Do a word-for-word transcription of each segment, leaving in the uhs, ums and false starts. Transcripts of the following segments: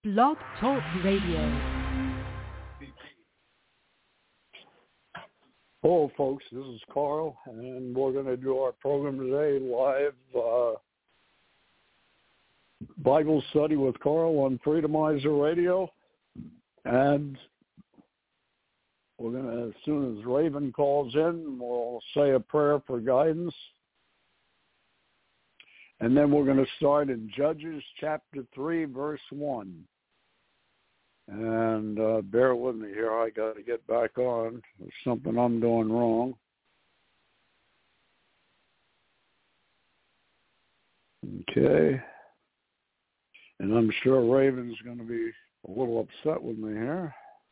Blog Talk Radio. Hello, folks. This is Carl, and we're going to do our program today live uh, Bible study with Carl on Freedomizer Radio. And we're going to, as soon as Raven calls in, we'll say a prayer for guidance. And then we're going to start in Judges chapter three, verse one. And uh, bear with me here. I got to get back on. There's something I'm doing wrong. Okay. And I'm sure Raven's going to be a little upset with me here.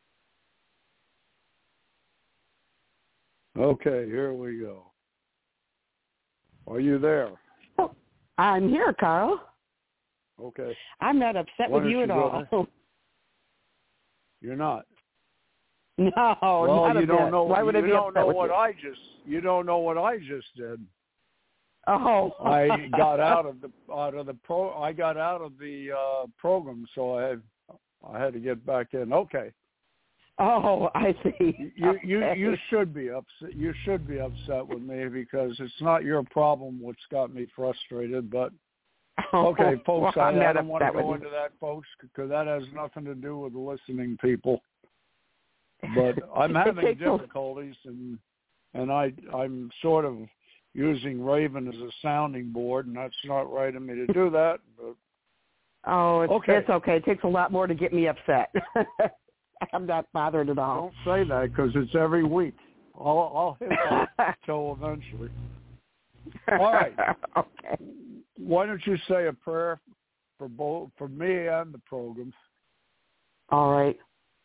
Okay, here we go. Are you there? Oh, I'm here, Carl. Okay. I'm not upset Why with you don't at you all. go You're not. No, well, not you a don't bit. know. Why would you I be don't upset know with what you? I just. You don't know what I just did. Oh, I got out of the out of the pro. I got out of the uh, program, so I I had to get back in. Okay. Oh, I see. You okay. you you should be upset. You should be upset with me because it's not your problem what's got me frustrated. But okay, folks, well, I, I don't upset want to go with into that, folks, because that has nothing to do with the listening people. But I'm having difficulties, and and I I'm sort of using Raven as a sounding board, and that's not right of me to do that. But oh, it's okay. it's okay. It takes a lot more to get me upset. I'm not bothered at all. Don't say that because it's every week. I'll I'll hit that until eventually. All right. Okay. Why don't you say a prayer for both for me and the program? All right.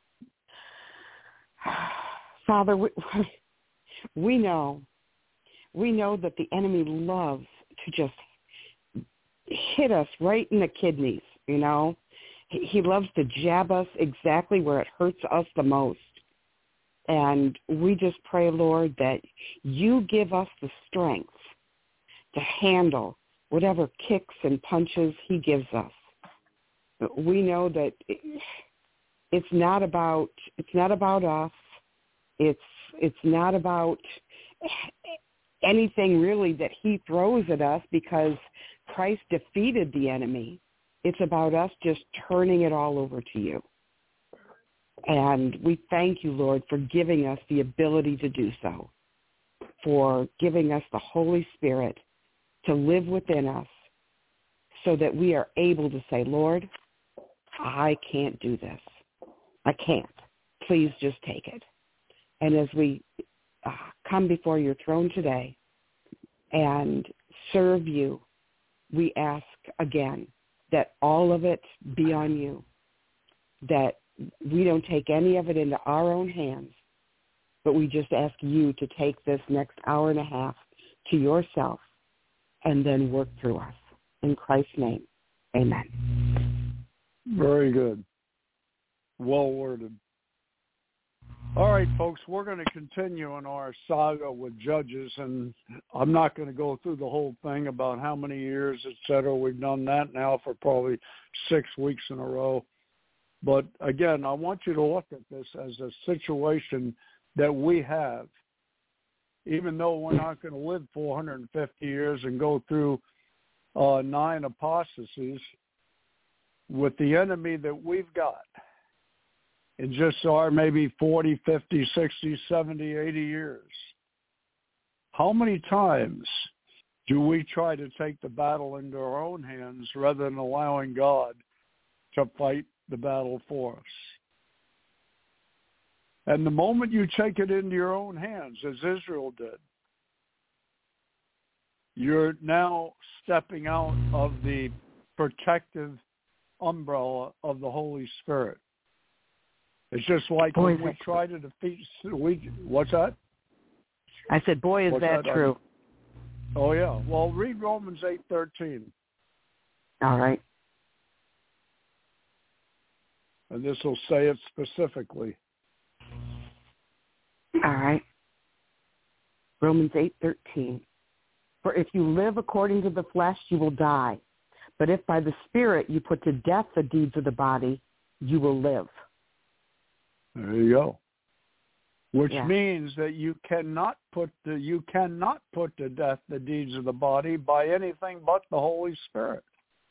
Father, we, we know, we know that the enemy loves to just hit us right in the kidneys, you know. He, he loves to jab us exactly where it hurts us the most. And we just pray, Lord, that you give us the strength to handle whatever kicks and punches he gives us. We know that it's not about, it's not about us. It's it's not about anything really that he throws at us because Christ defeated the enemy. It's about us just turning it all over to you. And we thank you, Lord, for giving us the ability to do so, for giving us the Holy Spirit to live within us so that we are able to say, Lord, I can't do this. I can't. Please just take it. And as we uh, come before your throne today and serve you, we ask again that all of it be on you, that we don't take any of it into our own hands, but we just ask you to take this next hour and a half to yourself and then work through us. In Christ's name, amen. Very good. Well worded. All right, folks, we're going to continue in our saga with Judges, and I'm not going to go through the whole thing about how many years, et cetera. We've done that now for probably six weeks in a row. But, again, I want you to look at this as a situation that we have. Even though we're not going to live four hundred fifty years and go through uh, nine apostasies, with the enemy that we've got, in just our maybe forty, fifty, sixty, seventy, eighty years, how many times do we try to take the battle into our own hands rather than allowing God to fight the battle for us? And the moment you take it into your own hands, as Israel did, you're now stepping out of the protective umbrella of the Holy Spirit. It's just like boy, when we try to defeat, we, what's that? I said, boy, is what's that, that true. Oh, yeah. Well, read Romans eight thirteen. All right. And this will say it specifically. All right. Romans eight thirteen. For if you live according to the flesh, you will die. But if by the Spirit you put to death the deeds of the body, you will live. There you go. Which Yeah. means that you cannot put the you cannot put to death the deeds of the body by anything but the Holy Spirit.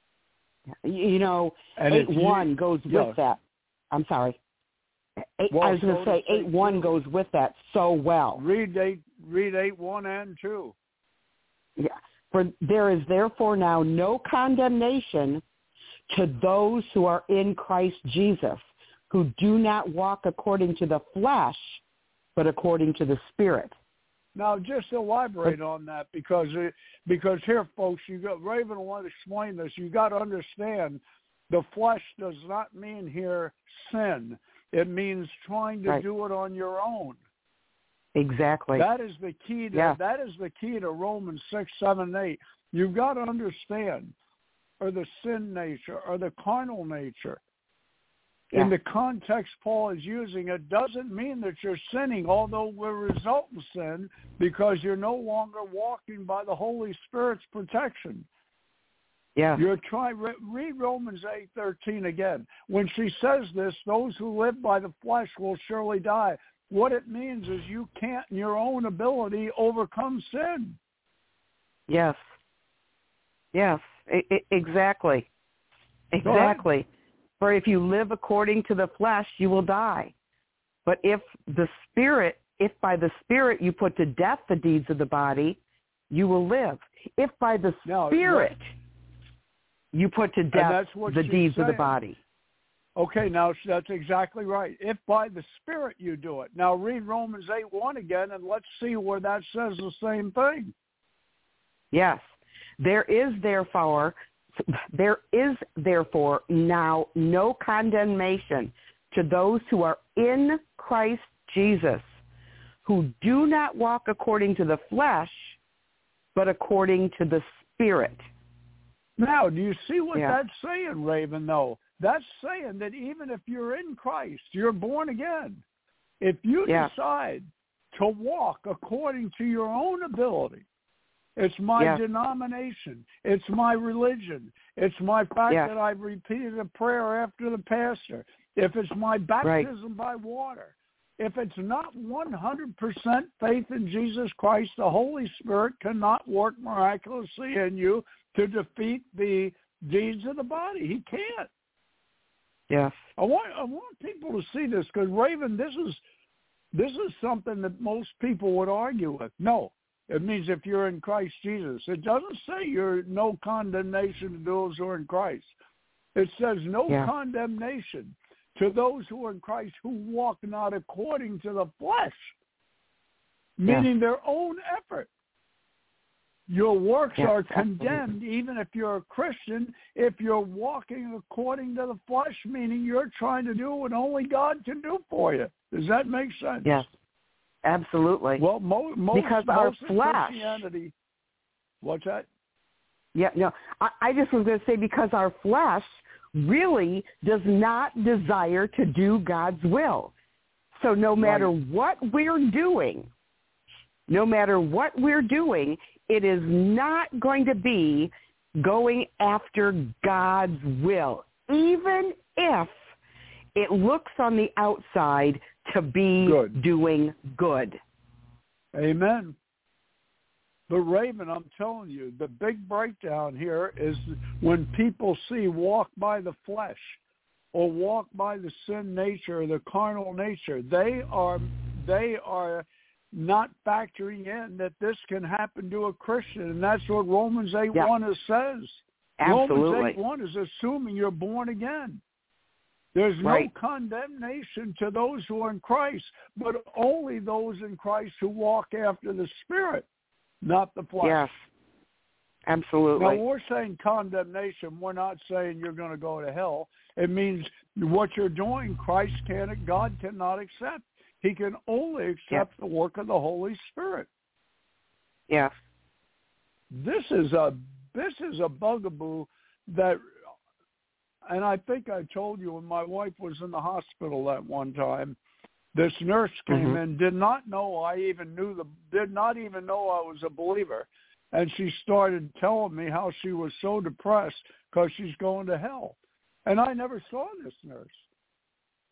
You know, And eight if you- one goes yeah. with that. I'm sorry. Eight, Well, I was going so to say does eight one two. goes with that so well. Read eight read eight one and two. Yeah. For there is therefore now no condemnation to those who are in Christ Jesus, who do not walk according to the flesh, but according to the Spirit. Now, just elaborate on that, because it, because here, folks, you got Raven want to explain this. You got to understand, the flesh does not mean here sin. It means trying to Right. do it on your own. Exactly. That is the key to Yeah. that is the key to Romans six, seven, eight. You've got to understand, or the sin nature, or the carnal nature. Yeah. In the context Paul is using, it doesn't mean that you're sinning, although it will result in sin, because you're no longer walking by the Holy Spirit's protection. Yeah. You're trying. Read Romans eight thirteen again. When she says this, those who live by the flesh will surely die. What it means is you can't, in your own ability, overcome sin. Yes. Yes. I- I- exactly. Exactly. For if you live according to the flesh, you will die. But if the Spirit, if by the Spirit you put to death the deeds of the body, you will live. If by the Now, Spirit you put to death that's what the she's deeds of the saying. body. Okay, now that's exactly right. If by the Spirit you do it. Now read Romans eight one again, and let's see where that says the same thing. Yes. There is therefore there is therefore now no condemnation to those who are in Christ Jesus, who do not walk according to the flesh, but according to the Spirit. Now, do you see what Yeah. that's saying, Raven, though? That's saying that even if you're in Christ, you're born again. If you Yeah. decide to walk according to your own ability, it's my Yeah. denomination, it's my religion, it's my fact Yeah. that I've repeated a prayer after the pastor, if it's my baptism by water, if it's not one hundred percent faith in Jesus Christ, the Holy Spirit cannot work miraculously in you to defeat the deeds of the body. He can't. Yes. I want I want people to see this, because Raven, this is this is something that most people would argue with. No, it means if you're in Christ Jesus. It doesn't say you're no condemnation to those who are in Christ. It says no Yeah. condemnation to those who are in Christ, who walk not according to the flesh, meaning Yeah. their own effort. Your works Yes, are absolutely. condemned, even if you're a Christian, if you're walking according to the flesh, meaning you're trying to do what only God can do for you. Does that make sense? Yes. Absolutely. Well, mo- most, Because our most of flesh- Christianity, what's that? Yeah, no, I, I just was going to say, because our flesh really does not desire to do God's will. So no matter Right. what we're doing, no matter what we're doing, it is not going to be going after God's will, even if it looks on the outside to be Good. doing good. Amen. But Raven, I'm telling you, the big breakdown here is when people see walk by the flesh or walk by the sin nature or the carnal nature, they are they are not factoring in that this can happen to a Christian, and that's what Romans eight one yeah. says. Absolutely. Romans eight one is assuming you're born again. There's no right. condemnation to those who are in Christ, but only those in Christ who walk after the Spirit, not the flesh. Yes, absolutely. Now, when we're saying condemnation, we're not saying you're going to go to hell. It means what you're doing, Christ can't, God cannot accept. He can only accept yes. the work of the Holy Spirit. Yes. This is a this is a bugaboo that, and I think I told you when my wife was in the hospital that one time, this nurse came mm-hmm. in, did not know I even knew the, did not even know I was a believer, and she started telling me how she was so depressed because she's going to hell, and I never saw this nurse.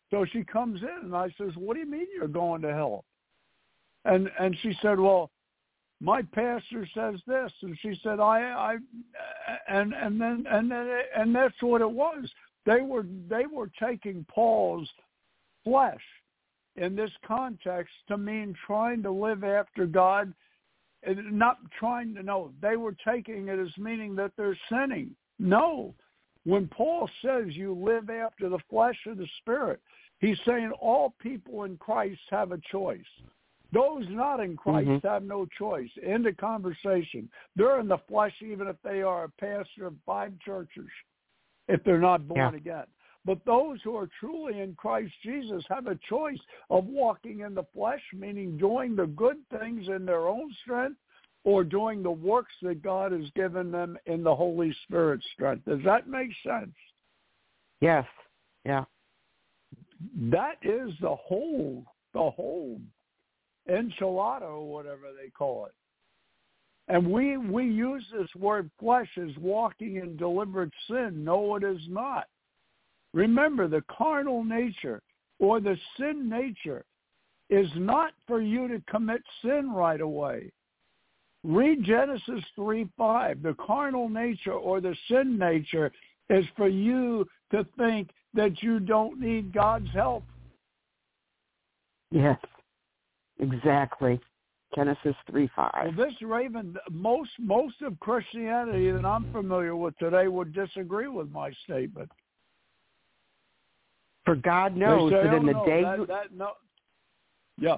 So she comes in, and I says, what do you mean you're going to hell? And and she said, well, my pastor says this. And she said, I, I, and and then and then and that's what it was. They were they were taking Paul's flesh in this context to mean trying to live after God, and not trying to know. They were taking it as meaning that they're sinning. No. When Paul says you live after the flesh or the spirit, he's saying all people in Christ have a choice. Those not in Christ mm-hmm. have no choice. End of conversation. They're in the flesh even if they are a pastor of five churches, if they're not born yeah. again. But those who are truly in Christ Jesus have a choice of walking in the flesh, meaning doing the good things in their own strength, or doing the works that God has given them in the Holy Spirit's strength. Does that make sense? Yes. Yeah. That is the whole, the whole enchilada or whatever they call it. And we, we use this word flesh as walking in deliberate sin. No, it is not. Remember, the carnal nature or the sin nature is not for you to commit sin right away. Read Genesis three five. The carnal nature or the sin nature is for you to think that you don't need God's help. Yes, exactly. Genesis three five. Well, this, Raven, most most of Christianity that I'm familiar with today would disagree with my statement. For God knows say, that in oh, the no, day that, you... that, no. Yeah.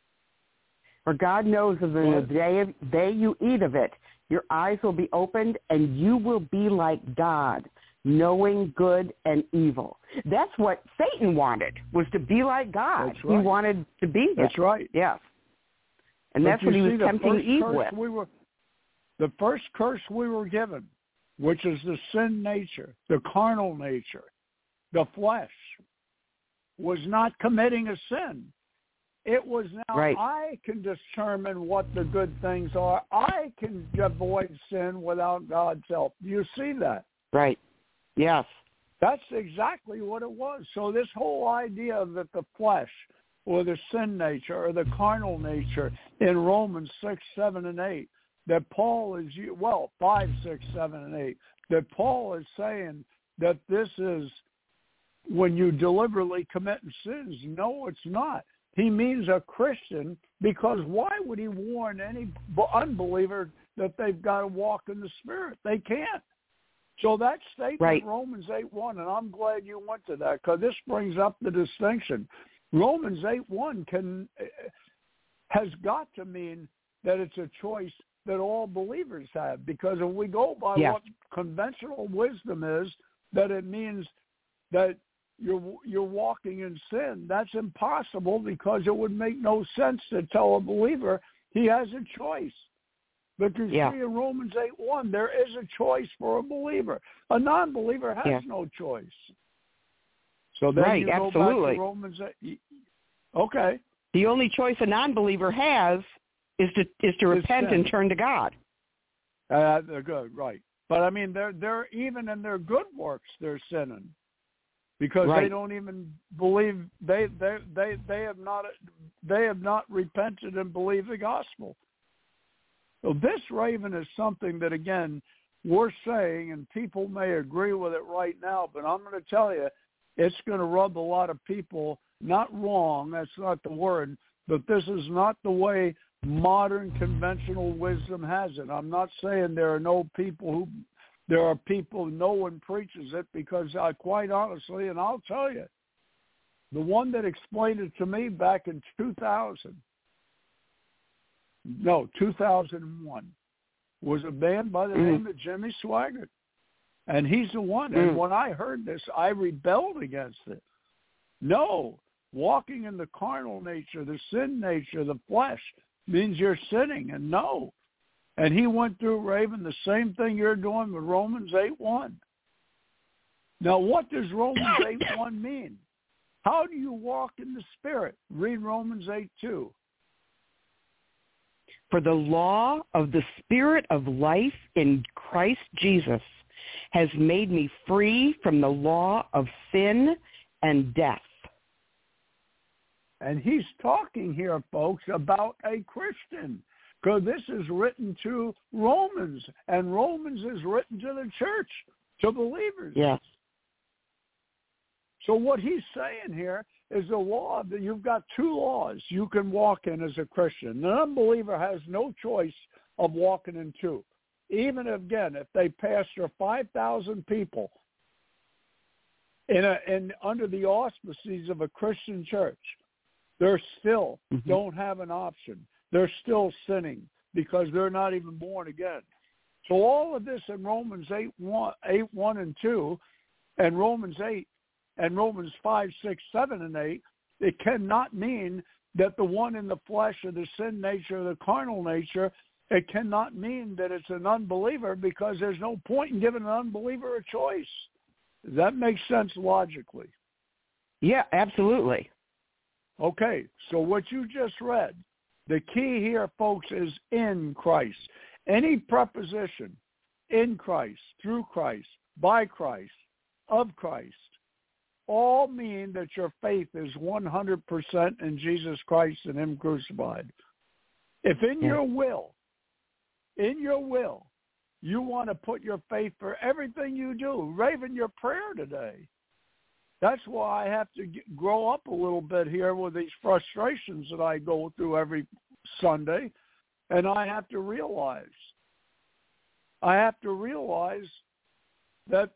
For God knows that in the day, of, day you eat of it, your eyes will be opened, and you will be like God, knowing good and evil. That's what Satan wanted, was to be like God. That's right. He wanted to be him. That's right. Yes. And but that's what he was see, tempting Eve with. We were, the first curse we were given, which is the sin nature, the carnal nature, the flesh, was not committing a sin. It was now right. I can determine what the good things are. I can avoid sin without God's help. Do you see that? Right. Yes. That's exactly what it was. So this whole idea that the flesh or the sin nature or the carnal nature in Romans six, seven, and eight, that Paul is, well, five, six, seven, and eight, that Paul is saying that this is when you deliberately commit sins. No, it's not. He means a Christian, because why would he warn any unbeliever that they've got to walk in the Spirit? They can't. So that statement, right. Romans eight one, and I'm glad you went to that, because this brings up the distinction. Romans eight one can has got to mean that it's a choice that all believers have, because if we go by yeah. what conventional wisdom is, that it means that you're you're walking in sin. That's impossible, because it would make no sense to tell a believer he has a choice. But you yeah. see in Romans eight one, there is a choice for a believer. A non-believer has yeah. no choice. So then right, you go absolutely. back to Romans eight. Okay. The only choice a non-believer has is to is to It's repent sin. and turn to God. Uh, they're good, right. But, I mean, they're, they're even in their good works, they're sinning. Because right. they don't even believe they, they they they have not they have not repented and believed the gospel. So this, Raven, is something that, again, we're saying, and people may agree with it right now, but I'm going to tell you, it's going to rub a lot of people not wrong. That's not the word, but this is not the way modern conventional wisdom has it. I'm not saying there are no people who. There are people, no one preaches it, because I quite honestly, and I'll tell you, the one that explained it to me back in two thousand, no, two thousand one, was a man by the mm. name of Jimmy Swaggart. And he's the one. Mm. And when I heard this, I rebelled against it. No, walking in the carnal nature, the sin nature, the flesh, means you're sinning. And no. And he went through, Raven, the same thing you're doing with Romans eight one. Now, what does Romans eight one mean? How do you walk in the Spirit? Read Romans eight two. For the law of the Spirit of life in Christ Jesus has made me free from the law of sin and death. And he's talking here, folks, about a Christian, because this is written to Romans, and Romans is written to the church, to believers. Yes. So what he's saying here is the law that you've got two laws you can walk in as a Christian. An unbeliever has no choice of walking in two. Even again, if they pastor five thousand people in a in under the auspices of a Christian church, they're still mm-hmm. don't have an option. They're still sinning because they're not even born again. So all of this in Romans eight one, eight, one and two, and Romans eight, and Romans five, six, seven, and eight, it cannot mean that the one in the flesh or the sin nature or the carnal nature, it cannot mean that it's an unbeliever, because there's no point in giving an unbeliever a choice. Does that make sense logically? Yeah, absolutely. Okay, so what you just read, the key here, folks, is in Christ. Any preposition, in Christ, through Christ, by Christ, of Christ, all mean that your faith is one hundred percent in Jesus Christ and him crucified. If in yeah. your will, in your will, you want to put your faith for everything you do, Raven, your prayer today. That's why I have to get, grow up a little bit here with these frustrations that I go through every Sunday, and I have to realize, I have to realize that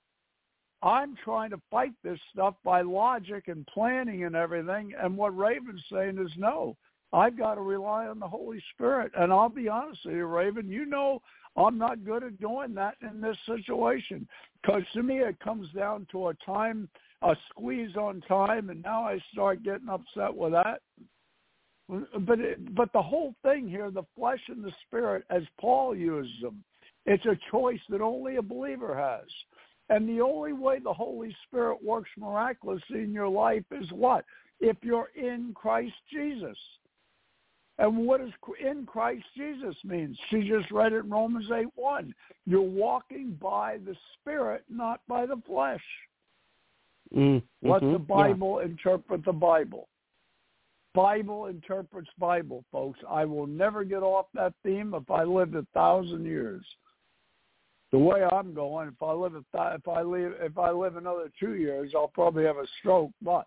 I'm trying to fight this stuff by logic and planning and everything, and what Raven's saying is no. I've got to rely on the Holy Spirit. And I'll be honest with you, Raven, you know I'm not good at doing that in this situation, because to me it comes down to a time, a squeeze on time, and now I start getting upset with that. But it, but the whole thing here, the flesh and the spirit, as Paul uses them, it's a choice that only a believer has. And the only way the Holy Spirit works miraculously in your life is what? If you're in Christ Jesus. And what does in Christ Jesus mean? She just read it in Romans eight one. You're walking by the Spirit, not by the flesh. Mm-hmm. Let the Bible yeah. interpret the Bible. Bible interprets Bible, folks. I will never get off that theme if I lived a thousand years. The way I'm going, if I live a th- if I live if I live another two years, I'll probably have a stroke. But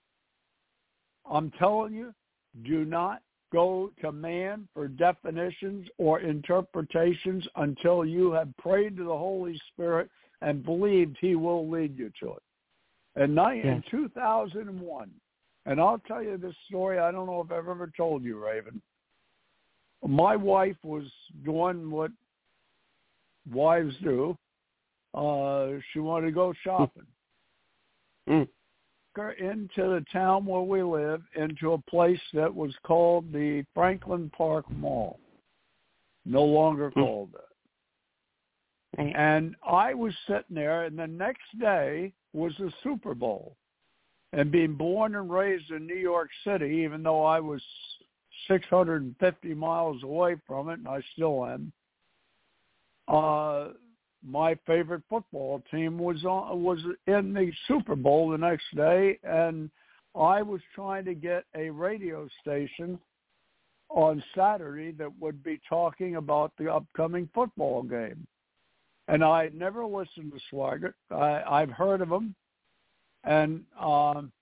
I'm telling you, do not go to man for definitions or interpretations until you have prayed to the Holy Spirit and believed he will lead you to it. And yes. in two thousand one, and I'll tell you this story, I don't know if I've ever told you, Raven. My wife was doing what wives do. Uh, she wanted to go shopping. Mm. Into the town where we live, into a place that was called the Franklin Park Mall. No longer mm. called that. Right. And I was sitting there, and the next day was the Super Bowl. And being born and raised in New York City, even though I was six hundred fifty miles away from it, and I still am, uh, my favorite football team was on, was in the Super Bowl the next day, and I was trying to get a radio station on Saturday that would be talking about the upcoming football game. And I had never listened to Swaggart. I, I've heard of him. And um,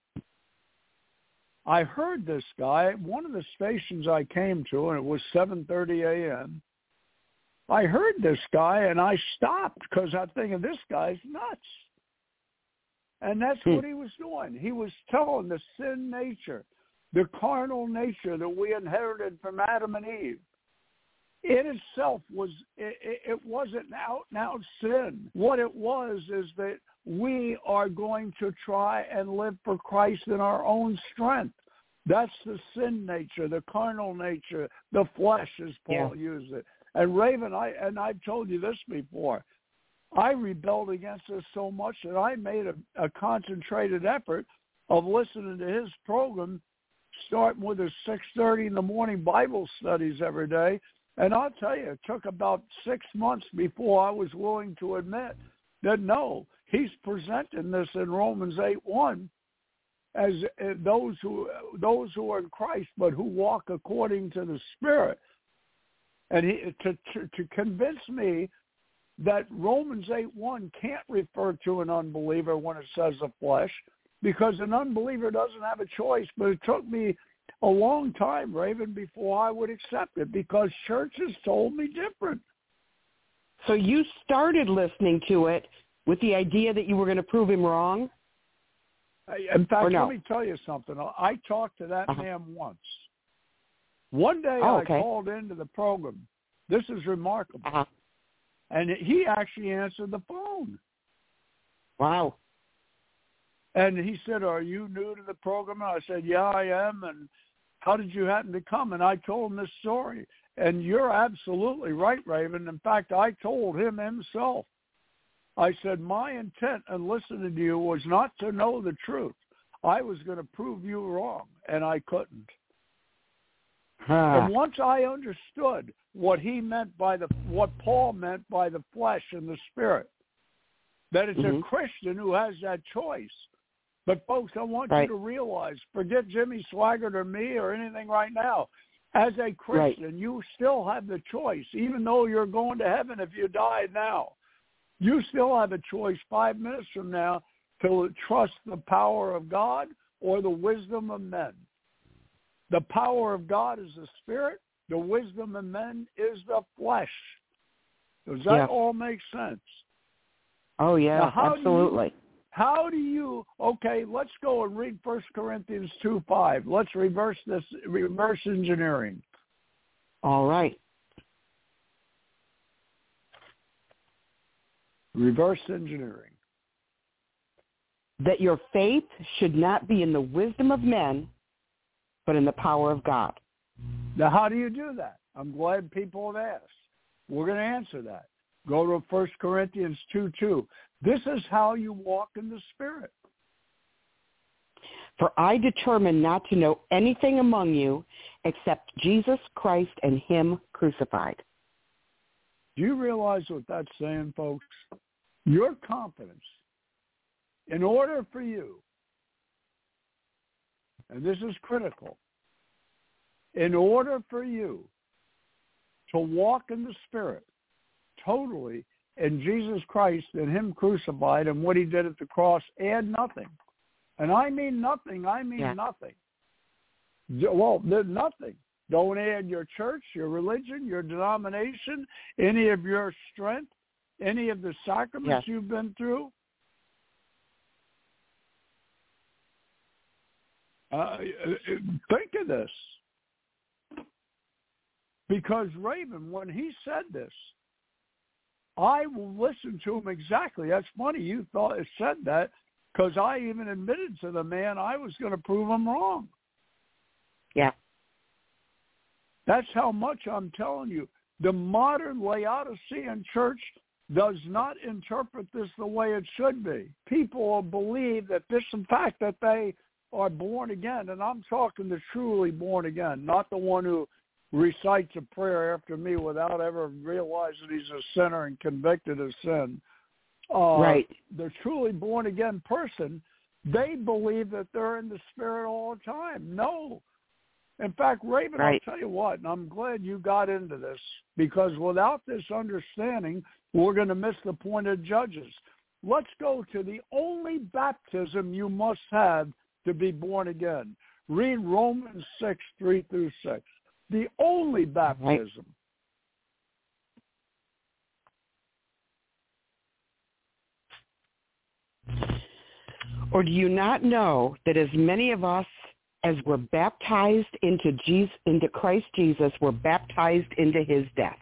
I heard this guy, one of the stations I came to, and it was seven thirty a.m., I heard this guy, and I stopped because I'm thinking, this guy's nuts. And that's hmm. what he was doing. He was telling the sin nature, the carnal nature that we inherited from Adam and Eve. It itself was, it, it wasn't an out-and-out sin. What it was is that we are going to try and live for Christ in our own strength. That's the sin nature, the carnal nature, the flesh, as Paul yeah. used it. And Raven, I and I've told you this before, I rebelled against this so much that I made a, a concentrated effort of listening to his program, starting with his six thirty in the morning Bible studies every day. And I'll tell you, it took about six months before I was willing to admit that, no, he's presenting this in Romans eight one, as uh, those who those who are in Christ, but who walk according to the Spirit. And he, to, to to convince me that Romans eight one can't refer to an unbeliever when it says the flesh, because an unbeliever doesn't have a choice. But it took me a long time, Raven, before I would accept it, because churches told me different. So you started listening to it with the idea that you were going to prove him wrong? In fact, no? let me tell you something. I talked to that uh-huh. man once. One day oh, okay. I called into the program. This is remarkable. Uh-huh. And he actually answered the phone. Wow. And he said, "Are you new to the program?" And I said, "Yeah, I am." And how did you happen to come? And I told him this story. And you're absolutely right, Raven. In fact, I told him himself. I said, my intent in listening to you was not to know the truth. I was going to prove you wrong, and I couldn't. Huh. And once I understood what he meant by the, what Paul meant by the flesh and the spirit, that it's mm-hmm. a Christian who has that choice. But folks, I want right. you to realize, forget Jimmy Swaggart or me or anything right now. As a Christian, right. you still have the choice, even though you're going to heaven if you die now. You still have a choice five minutes from now to trust the power of God or the wisdom of men. The power of God is the spirit. The wisdom of men is the flesh. Does that yeah. all make sense? Oh, yeah, now, how absolutely. Do you, how do you, okay, let's go and read First Corinthians two five. Let's reverse this, reverse engineering. All right. Reverse engineering. That your faith should not be in the wisdom of men, but in the power of God. Now, how do you do that? I'm glad people have asked. We're going to answer that. Go to First Corinthians two two. This is how you walk in the Spirit. For I determined not to know anything among you except Jesus Christ and him crucified. Do you realize what that's saying, folks? Your confidence, in order for you, and this is critical, in order for you to walk in the Spirit totally in Jesus Christ and him crucified and what he did at the cross, add nothing. And I mean nothing. I mean yeah. nothing. Well, there's nothing. Don't add your church, your religion, your denomination, any of your strength, any of the sacraments yeah. you've been through. Uh, think of this. Because Raven, when he said this, I will listen to him exactly. That's funny you thought it said that, because I even admitted to the man I was going to prove him wrong. Yeah. That's how much I'm telling you. The modern Laodicean church does not interpret this the way it should be. People believe that this, in fact, that they are born again, and I'm talking the truly born again, not the one who recites a prayer after me without ever realizing he's a sinner and convicted of sin. Uh, right. The truly born again person, they believe that they're in the Spirit all the time. No. In fact, Raven, right. I'll tell you what, and I'm glad you got into this, because without this understanding, we're going to miss the point of Judges. Let's go to the only baptism you must have to be born again. Read Romans six, three through six. The only baptism. Right. Or do you not know that as many of us as were baptized into Jesus, into Christ Jesus, were baptized into his death?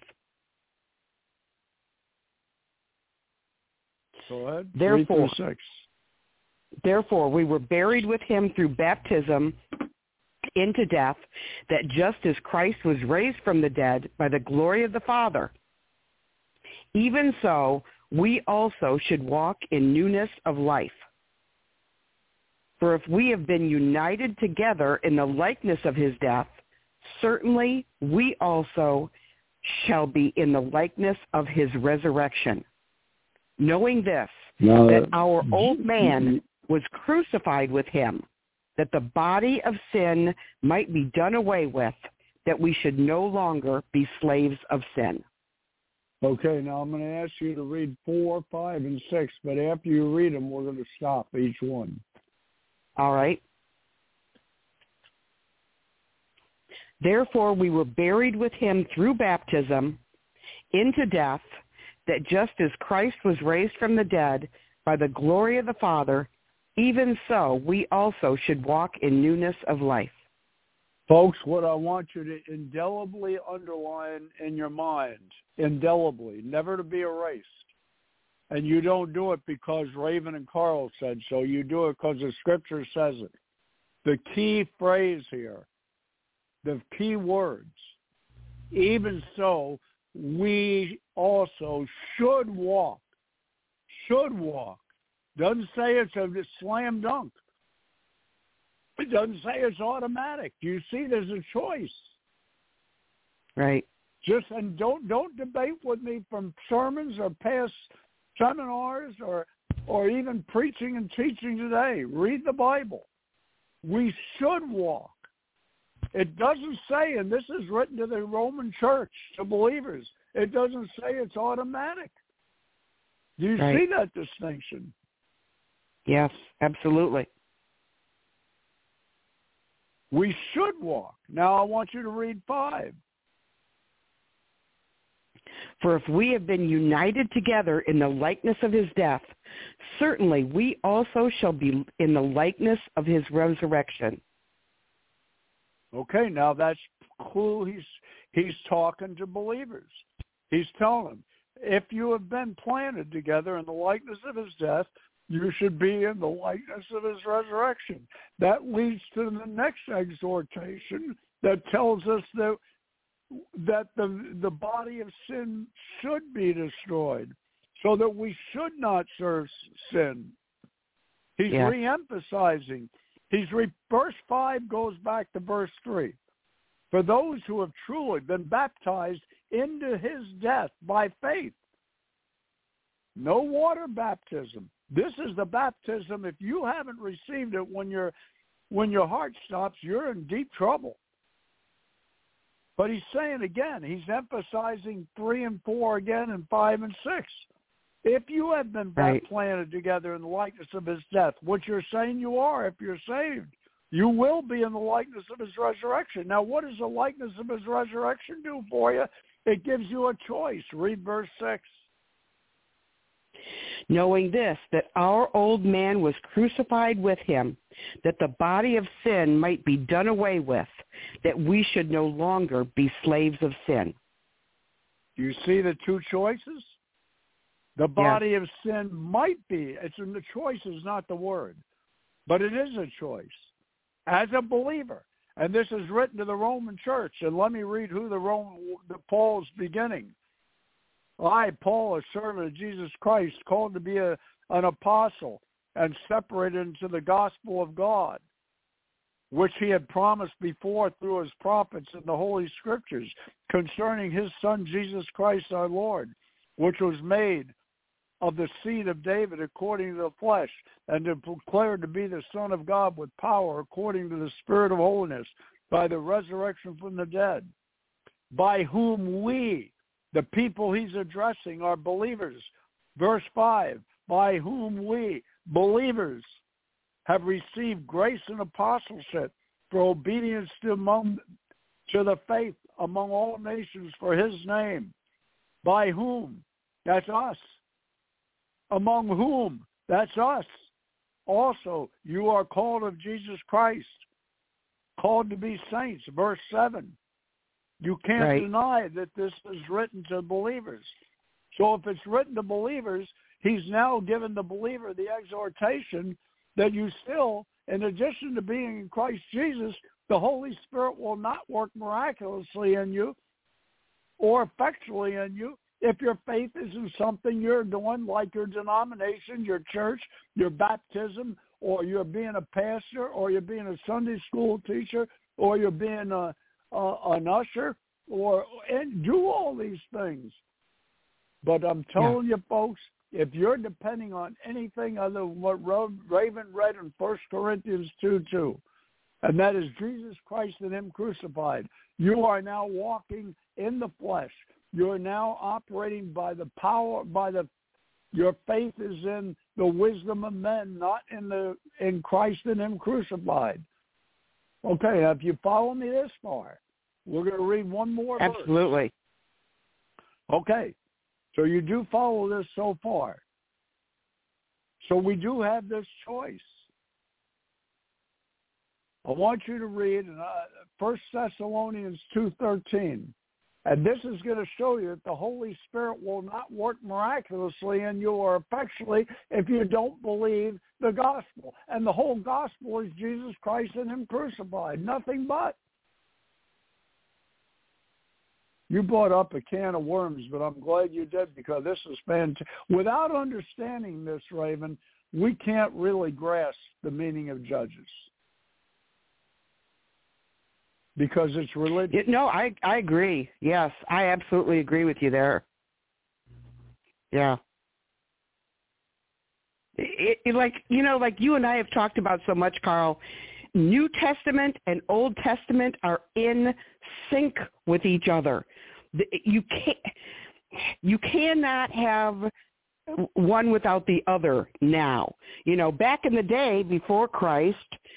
Go ahead. Therefore, three through six. Therefore, we were buried with him through baptism into death, that just as Christ was raised from the dead by the glory of the Father, even so we also should walk in newness of life. For if we have been united together in the likeness of his death, certainly we also shall be in the likeness of his resurrection. Knowing this, now, that our old man was crucified with him, that the body of sin might be done away with, that we should no longer be slaves of sin. Okay, now I'm going to ask you to read four, five, and six, but after you read them, we're going to stop each one. All right. Therefore, we were buried with him through baptism into death, that just as Christ was raised from the dead by the glory of the Father, even so we also should walk in newness of life. Folks, what I want you to indelibly underline in your mind, indelibly, never to be erased. And you don't do it because Raven and Carl said so. You do it because the Scripture says it. The key phrase here, the key words, even so, we also should walk. Should walk. Doesn't say it's a slam dunk. It doesn't say it's automatic. You see, there's a choice. Right. Just and don't don't debate with me from sermons or past seminars or or even preaching and teaching today. Read the Bible. We should walk. It doesn't say, and this is written to the Roman church, to believers, it doesn't say it's automatic. Do you right. see that distinction? Yes, absolutely. We should walk. Now I want you to read five. For if we have been united together in the likeness of his death, certainly we also shall be in the likeness of his resurrection. Okay, now that's clue. He's he's talking to believers. He's telling them, if you have been planted together in the likeness of his death, you should be in the likeness of his resurrection. That leads to the next exhortation that tells us that that the the body of sin should be destroyed, so that we should not serve sin. He's yeah. re-emphasizing. He's re- verse five goes back to verse three. For those who have truly been baptized into his death by faith. No water baptism. This is the baptism. If you haven't received it when your when your heart stops, you're in deep trouble. But he's saying again, he's emphasizing three and four again and five and six. If you have been right. planted together in the likeness of his death, which you're saying you are if you're saved, you will be in the likeness of his resurrection. Now, what does the likeness of his resurrection do for you? It gives you a choice. Read verse six. Knowing this, that our old man was crucified with him, that the body of sin might be done away with, that we should no longer be slaves of sin. Do you see the two choices? The body yes. of sin might be. It's in the choice is not the word, but it is a choice. As a believer, and this is written to the Roman church, and let me read who the Roman, the Paul's beginning. I, Paul, a servant of Jesus Christ, called to be a, an apostle and separated into the gospel of God, which he had promised before through his prophets in the Holy Scriptures concerning his Son, Jesus Christ our Lord, which was made of the seed of David according to the flesh, and declared to be the Son of God with power according to the Spirit of holiness, by the resurrection from the dead, by whom we, the people he's addressing, are believers. Verse five, by whom we, believers, have received grace and apostleship for obedience to, among, to the faith among all nations for his name. By whom? That's us. Among whom? That's us. Also, you are called of Jesus Christ, called to be saints. Verse seven. You can't right. deny that this is written to believers. So if it's written to believers, he's now given the believer the exhortation that you still, in addition to being in Christ Jesus, the Holy Spirit will not work miraculously in you or effectually in you if your faith isn't something you're doing, like your denomination, your church, your baptism, or you're being a pastor, or you're being a Sunday school teacher, or you're being a, a, an usher, or and do all these things. But I'm telling yeah. you, folks, if you're depending on anything other than what Raven read in First Corinthians two two, and that is Jesus Christ and him crucified. You are now walking in the flesh. You are now operating by the power, by the, your faith is in the wisdom of men, not in the in Christ and him crucified. Okay, now if you follow me this far, we're going to read one more verse. Absolutely. Okay, so you do follow this so far. So we do have this choice. I want you to read uh, First Thessalonians two thirteen. And this is going to show you that the Holy Spirit will not work miraculously in you or effectually if you don't believe the gospel. And the whole gospel is Jesus Christ and him crucified, nothing but. You brought up a can of worms, but I'm glad you did, because this is fantastic. Without understanding this, Raven, we can't really grasp the meaning of Judges. Because it's religion. No, I I agree. Yes, I absolutely agree with you there. Yeah. It, it, like, you know, like you and I have talked about so much, Carl, New Testament and Old Testament are in sync with each other. You can't, you cannot have one without the other now. You know, back in the day before Christ,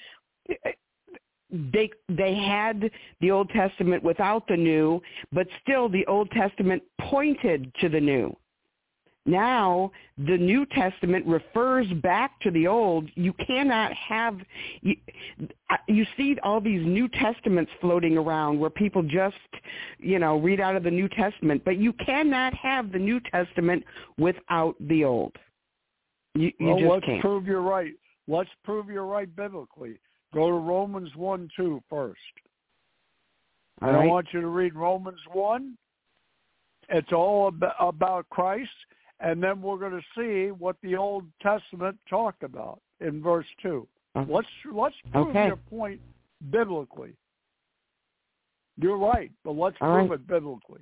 They they had the Old Testament without the New, but still the Old Testament pointed to the New. Now the New Testament refers back to the Old. You cannot have you, you see all these New Testaments floating around where people just, you know, read out of the New Testament, but you cannot have the New Testament without the Old. You, you well, just let's can't. prove you're right. Let's prove you're right biblically. Go to Romans one two first. All and right. I want you to read Romans one. It's all ab- about Christ, and then we're going to see what the Old Testament talked about in verse two. Okay. Let's let's prove okay. your point biblically. You're right, but let's all prove right. it biblically.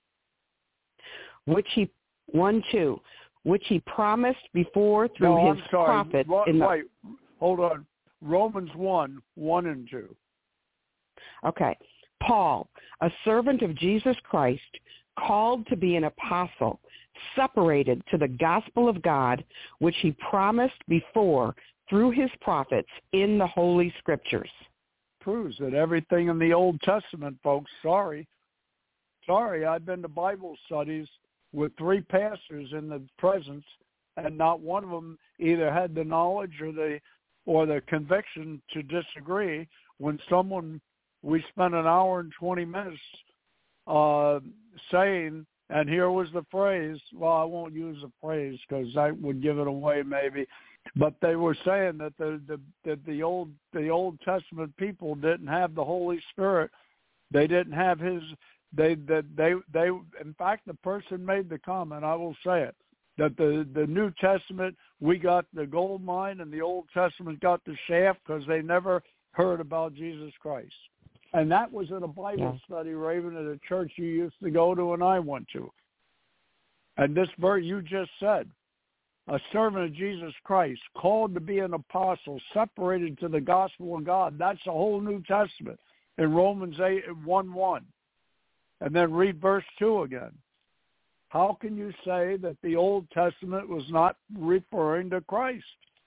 Which he one two, which he promised before through no, his I'm sorry. prophets. Right, in the, right. Hold on. Romans one, one and two. Okay. Paul, a servant of Jesus Christ, called to be an apostle, separated to the gospel of God, which he promised before through his prophets in the Holy Scriptures. Proves that everything in the Old Testament, folks, sorry. Sorry, I've been to Bible studies with three pastors in the presence, and not one of them either had the knowledge or the or the conviction to disagree when someone, we spent an hour and twenty minutes uh, saying, and here was the phrase, well, I won't use the phrase because that would give it away maybe, but they were saying that the, the, that the old the Old Testament people didn't have the Holy Spirit. They didn't have his, they, that they, they, in fact, the person made the comment, I will say it, that the, the New Testament, we got the gold mine and the Old Testament got the shaft because they never heard about Jesus Christ. And that was in a Bible yeah. study, Raven, at a church you used to go to and I went to. And this verse you just said, a servant of Jesus Christ, called to be an apostle, separated to the gospel of God. That's the whole New Testament in Romans eight, one one. And then read verse two again. How can you say that the Old Testament was not referring to Christ?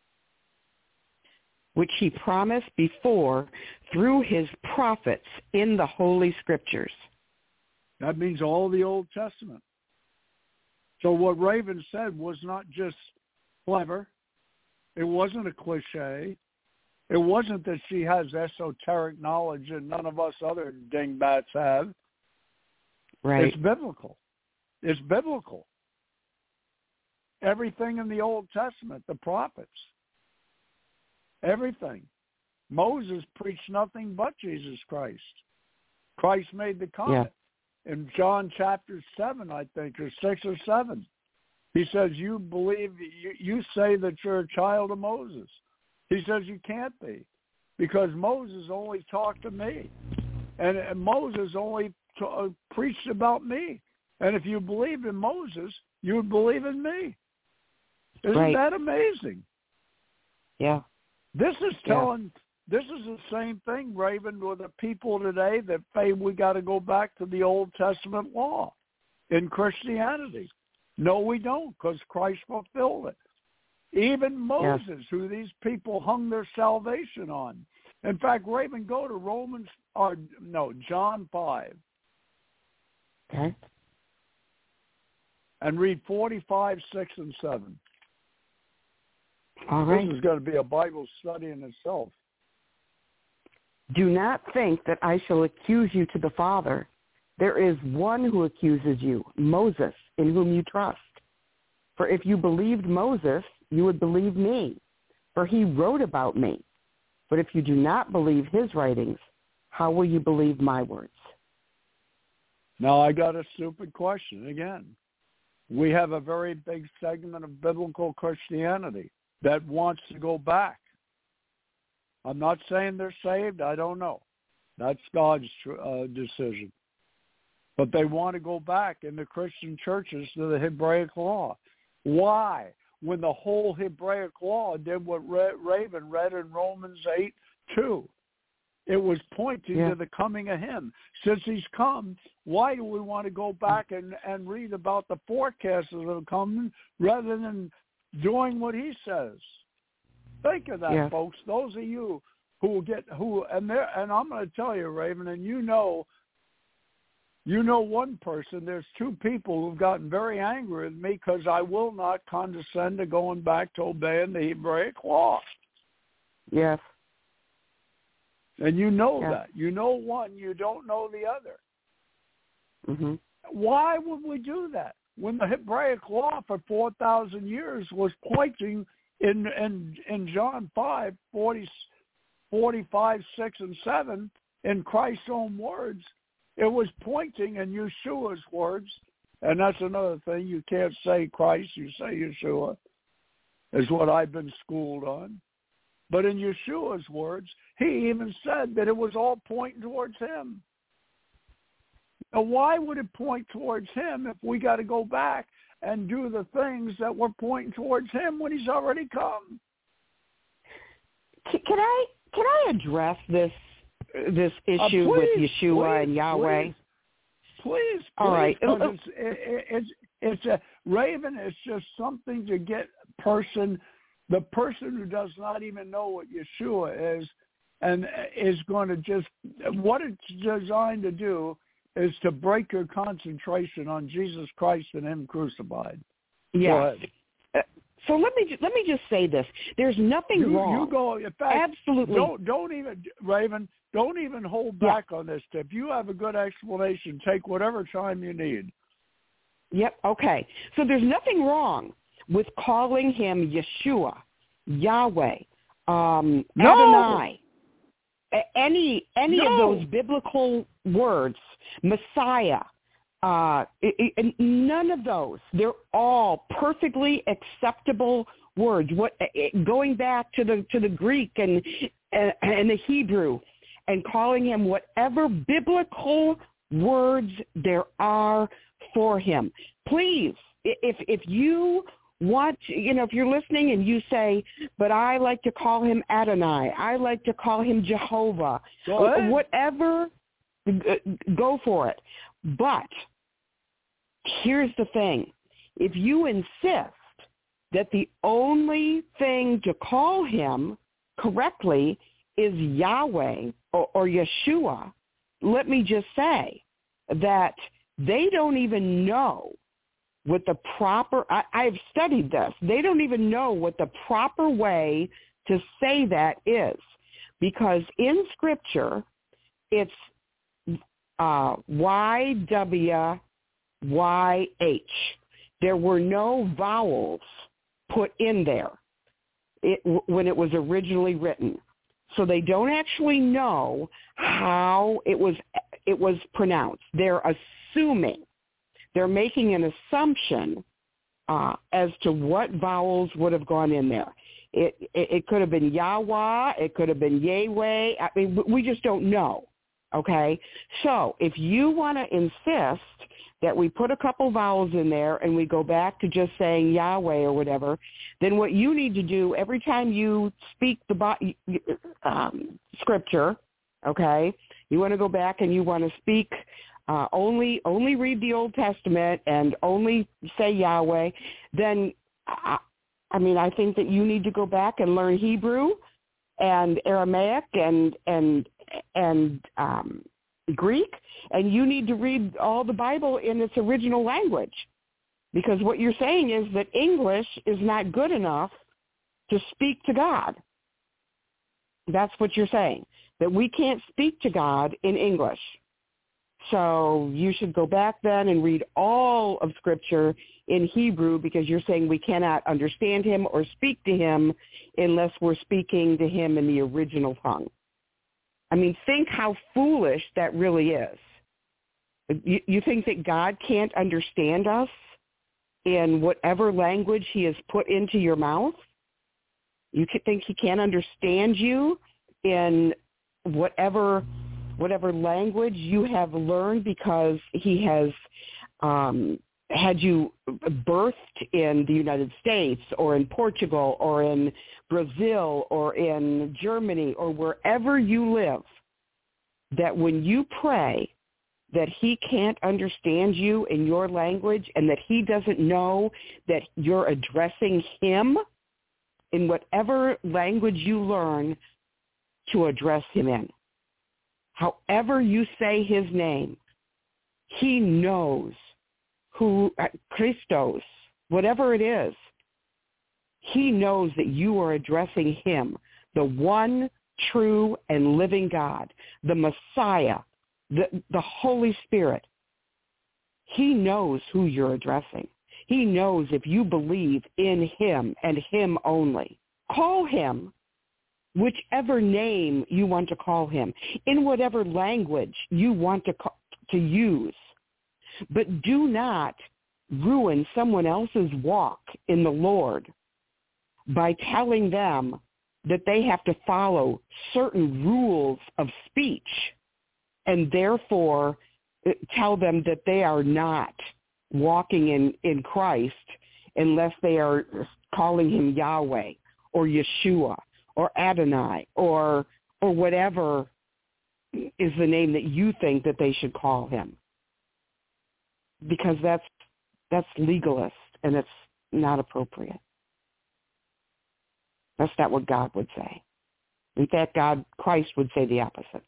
Which he promised before through his prophets in the Holy Scriptures. That means all the Old Testament. So what Raven said was not just clever. It wasn't a cliche. It wasn't that she has esoteric knowledge that none of us other dingbats have. Right. It's biblical. It's biblical. Everything in the Old Testament, the prophets, everything. Moses preached nothing but Jesus Christ. Christ made the comment yeah. in John chapter seven, I think, or six or seven. He says, you believe, you, you say that you're a child of Moses. He says you can't be because Moses only talked to me. And, and Moses only t- uh, preached about me. And if you believed in Moses, you would believe in me. Isn't right. that amazing? Yeah. This is telling This is the same thing, Raven, with the people today that say we got to go back to the Old Testament law in Christianity. No, we don't, because Christ fulfilled it. Even Moses, yes. who these people hung their salvation on. In fact, Raven, go to Romans, or no, John five. Okay. And read forty-five, six, and seven. All right. This is going to be a Bible study in itself. Do not think that I shall accuse you to the Father. There is one who accuses you, Moses, in whom you trust. For if you believed Moses, you would believe me, for he wrote about me. But if you do not believe his writings, how will you believe my words? Now, I got a stupid question again. We have a very big segment of biblical Christianity that wants to go back. I'm not saying they're saved. I don't know. That's God's uh, decision. But they want to go back in the Christian churches to the Hebraic law. Why? When the whole Hebraic law did what Raven read in Romans eight two. It was pointing yeah. to the coming of him. Since he's come, why do we want to go back and, and read about the forecasts that are coming rather than doing what he says? Think of that, yeah. folks. Those of you who get who and there and I'm going to tell you, Raven, and you know, you know one person. There's two people who've gotten very angry with me because I will not condescend to going back to obeying the Hebraic law. Yes. And you know yes. that. You know one. You don't know the other. Mm-hmm. Why would we do that when the Hebraic law for four thousand years was pointing in in in John five, forty, forty-five, six, and seven, in Christ's own words, it was pointing in Yeshua's words, and that's another thing. You can't say Christ, you say Yeshua, is what I've been schooled on. But in Yeshua's words, he even said that it was all pointing towards him. Now, why would it point towards him if we got to go back and do the things that were pointing towards him when he's already come? Can I can I address this this issue uh, please, with Yeshua please, and Yahweh? Please, please, all right. It's, it, it's it's a Raven. It's just something to get person the person who does not even know what Yeshua is, and is going to just what it's designed to do is to break your concentration on Jesus Christ and him crucified. Yes. Uh, so let me let me just say this: there's nothing you, wrong. You go. In fact, absolutely. Don't don't even Raven. Don't even hold back yeah. on this. If you have a good explanation, take whatever time you need. Yep. Okay. So there's nothing wrong with calling him Yeshua, Yahweh, um, no. Adonai. Any any no. of those biblical words, Messiah, uh, it, it, none of those. They're all perfectly acceptable words. What it, going back to the to the Greek and and, and the Hebrew, and calling him whatever biblical words there are for him. Please, if if you want, you know, if you're listening and you say, but I like to call him Adonai, I like to call him Jehovah, whatever, go for it. But here's the thing. If you insist that the only thing to call him correctly is Yahweh or, or Yeshua, let me just say that they don't even know what the proper, I, I've studied this, they don't even know what the proper way to say that is. Because in Scripture, it's uh, Y W Y H. There were no vowels put in there it, when it was originally written. So they don't actually know how it was it was pronounced. They're assuming. They're making an assumption uh, as to what vowels would have gone in there. It, it it could have been Yahweh. It could have been Yahweh. I mean, we just don't know. Okay? So if you want to insist that we put a couple vowels in there and we go back to just saying Yahweh or whatever, then what you need to do every time you speak the um, scripture, okay, you want to go back and you want to speak uh, only only read the Old Testament and only say Yahweh, then, I, I mean, I think that you need to go back and learn Hebrew and Aramaic and and and um, Greek, and you need to read all the Bible in its original language, because what you're saying is that English is not good enough to speak to God. That's what you're saying, that we can't speak to God in English. So you should go back then and read all of Scripture in Hebrew, because you're saying we cannot understand him or speak to him unless we're speaking to him in the original tongue. I mean, think how foolish that really is. You, you think that God can't understand us in whatever language he has put into your mouth? You think he can't understand you in whatever whatever language you have learned, because he has um, had you birthed in the United States or in Portugal or in Brazil or in Germany or wherever you live, that when you pray that he can't understand you in your language and that he doesn't know that you're addressing him in whatever language you learn to address him in. However you say his name, he knows who, Christos, whatever it is, he knows that you are addressing him, the one true and living God, the Messiah, the, the Holy Spirit. He knows who you're addressing. He knows if you believe in him and him only. Call him whichever name you want to call him, in whatever language you want to call, to use. But do not ruin someone else's walk in the Lord by telling them that they have to follow certain rules of speech, and therefore tell them that they are not walking in, in Christ unless they are calling him Yahweh or Yeshua or Adonai or or whatever is the name that you think that they should call him. Because that's that's legalist and it's not appropriate. That's not what God would say. In fact, God, Christ would say the opposite.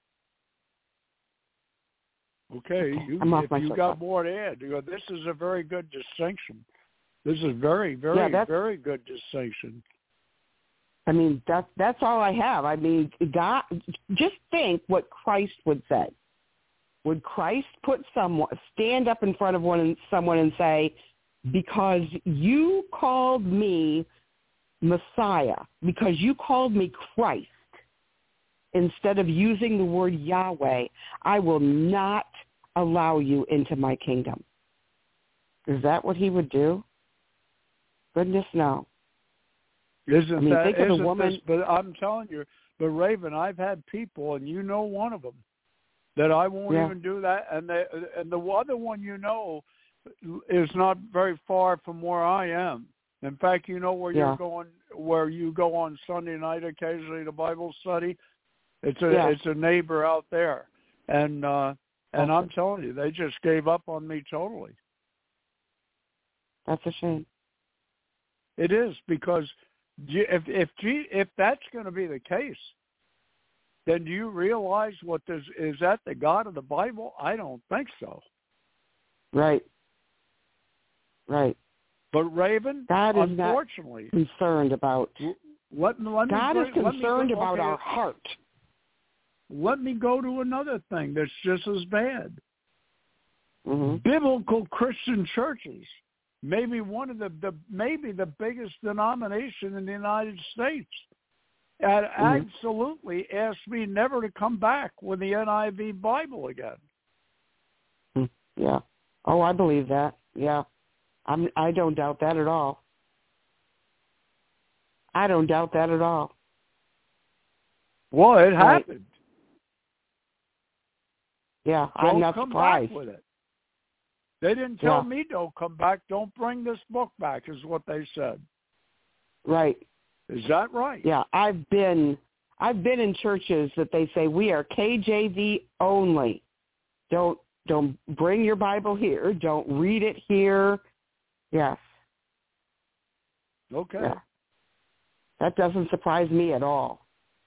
Okay, you, I'm off if my you got more to add, you know, this is a very good distinction. This is very, very, yeah, very good distinction. I mean, that's that's all I have. I mean, God, just think what Christ would say. Would Christ put someone, stand up in front of one someone and say, because you called me Messiah, because you called me Christ, instead of using the word Yahweh, I will not allow you into my kingdom? Is that what he would do? Goodness, no. Isn't I mean, that, think of isn't the woman. this, but I'm telling you, but Raven, I've had people, and you know one of them, that I won't Yeah. even do that, and they, and the other one you know is not very far from where I am. In fact, you know where Yeah. you're going, where you go on Sunday night occasionally to Bible study. It's a Yeah. it's a neighbor out there, and uh, and Okay. I'm telling you, they just gave up on me totally. That's a shame. It is, because if if if that's going to be the case, then do you realize what this is? That the God of the Bible? I don't think so. Right. Right. But Raven, God is unfortunately, not concerned about. Let, let me God bring, is concerned let me, about okay, our heart. Let me go to another thing that's just as bad. Mm-hmm. Biblical Christian churches, maybe one of the, the maybe the biggest denomination in the United States, and Mm-hmm. absolutely asked me never to come back with the N I V Bible again. Yeah. Oh, I believe that. Yeah. I'm, I don't doubt that at all. I don't doubt that at all. Well, it Right. happened. Yeah, don't I'm not come surprised. back with it. They didn't tell Yeah. me don't come back. Don't bring this book back is what they said. Right. Is that right? Yeah, I've been I've been in churches that they say we are K J V only. Don't don't bring your Bible here. Don't read it here. Yes. Okay. Yeah. That doesn't surprise me at all.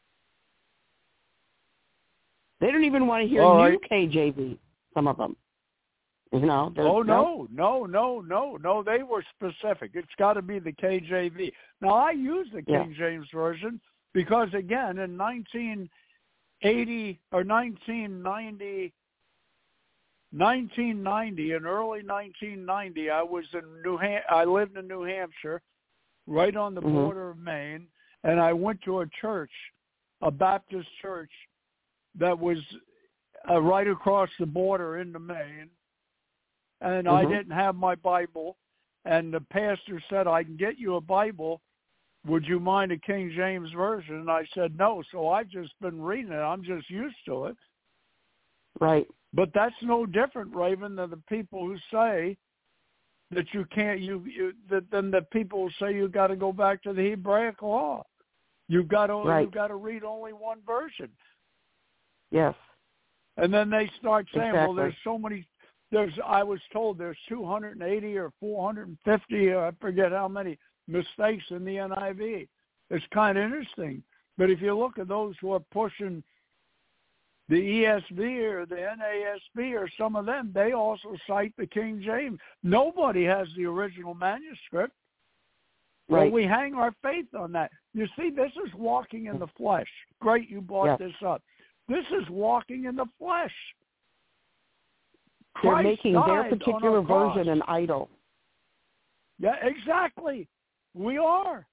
They don't even want to hear All new right. K J V, some of them. You know, Oh, nope. no, no, no, no, no. They were specific. It's got to be the K J V. Now, I use the Yeah. King James Version because, again, in nineteen eighty or nineteen ninety, nineteen ninety, in early nineteen ninety, I was in New Ham- I lived in New Hampshire, right on the Mhm. border of Maine, and I went to a church, a Baptist church, that was uh, right across the border into Maine. And I Mhm. didn't have my Bible, and the pastor said, I can get you a Bible. Would you mind a King James Version? And I said, no. So I've just been reading it. I'm just used to it. Right. But that's no different, Raven, than the people who say that you can't, you, you that then the people who say you got to go back to the Hebraic law. You've got to, Right. you've got to read only one version. Yes. And then they start saying, Exactly. well, there's so many. There's, I was told there's two hundred eighty or four hundred fifty, or I forget how many mistakes in the N I V. It's kind of interesting. But if you look at those who are pushing the E S V or the N A S B or some of them, they also cite the King James. Nobody has the original manuscript. Right. But we hang our faith on that. You see, this is walking in the flesh. Great, you brought Yes. this up. This is walking in the flesh. They're Christ making their died on particular our cross. version an idol. Yeah, exactly. We are.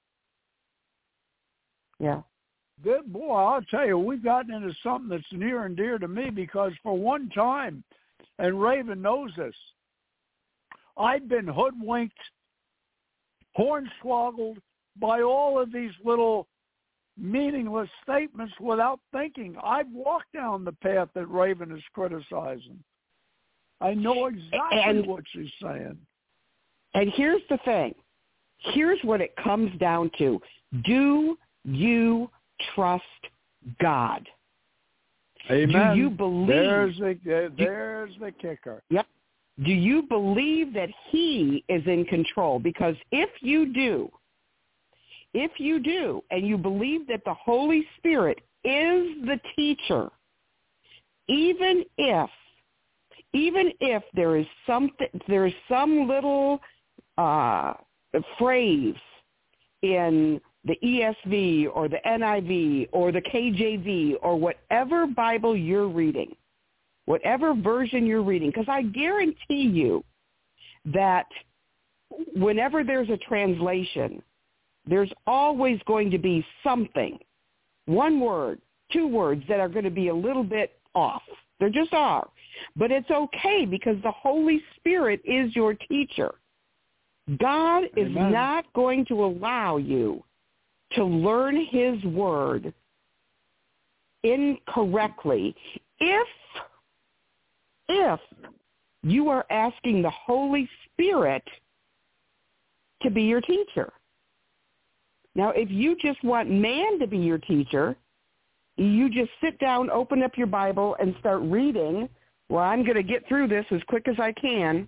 Yeah. That, boy, I'll tell you, we've gotten into something that's near and dear to me because for one time, and Raven knows this, I'd been hoodwinked, hornswoggled by all of these little meaningless statements without thinking. I've walked down the path that Raven is criticizing. I know exactly and, what she's saying. And here's the thing. Here's what it comes down to. Do you trust God? Amen. Do you believe? There's the, there's the kicker. Yep. Do you believe that he is in control? Because if you do, if you do, and you believe that the Holy Spirit is the teacher, even if Even if there is something, there is some little uh, phrase in the E S V or the N I V or the K J V or whatever Bible you're reading, whatever version you're reading, because I guarantee you that whenever there's a translation, there's always going to be something, one word, two words that are going to be a little bit off. There just are. But it's okay because the Holy Spirit is your teacher. God is Amen. not going to allow you to learn his word incorrectly if, if you are asking the Holy Spirit to be your teacher. Now, if you just want man to be your teacher, you just sit down, open up your Bible, and start reading, well, I'm going to get through this as quick as I can,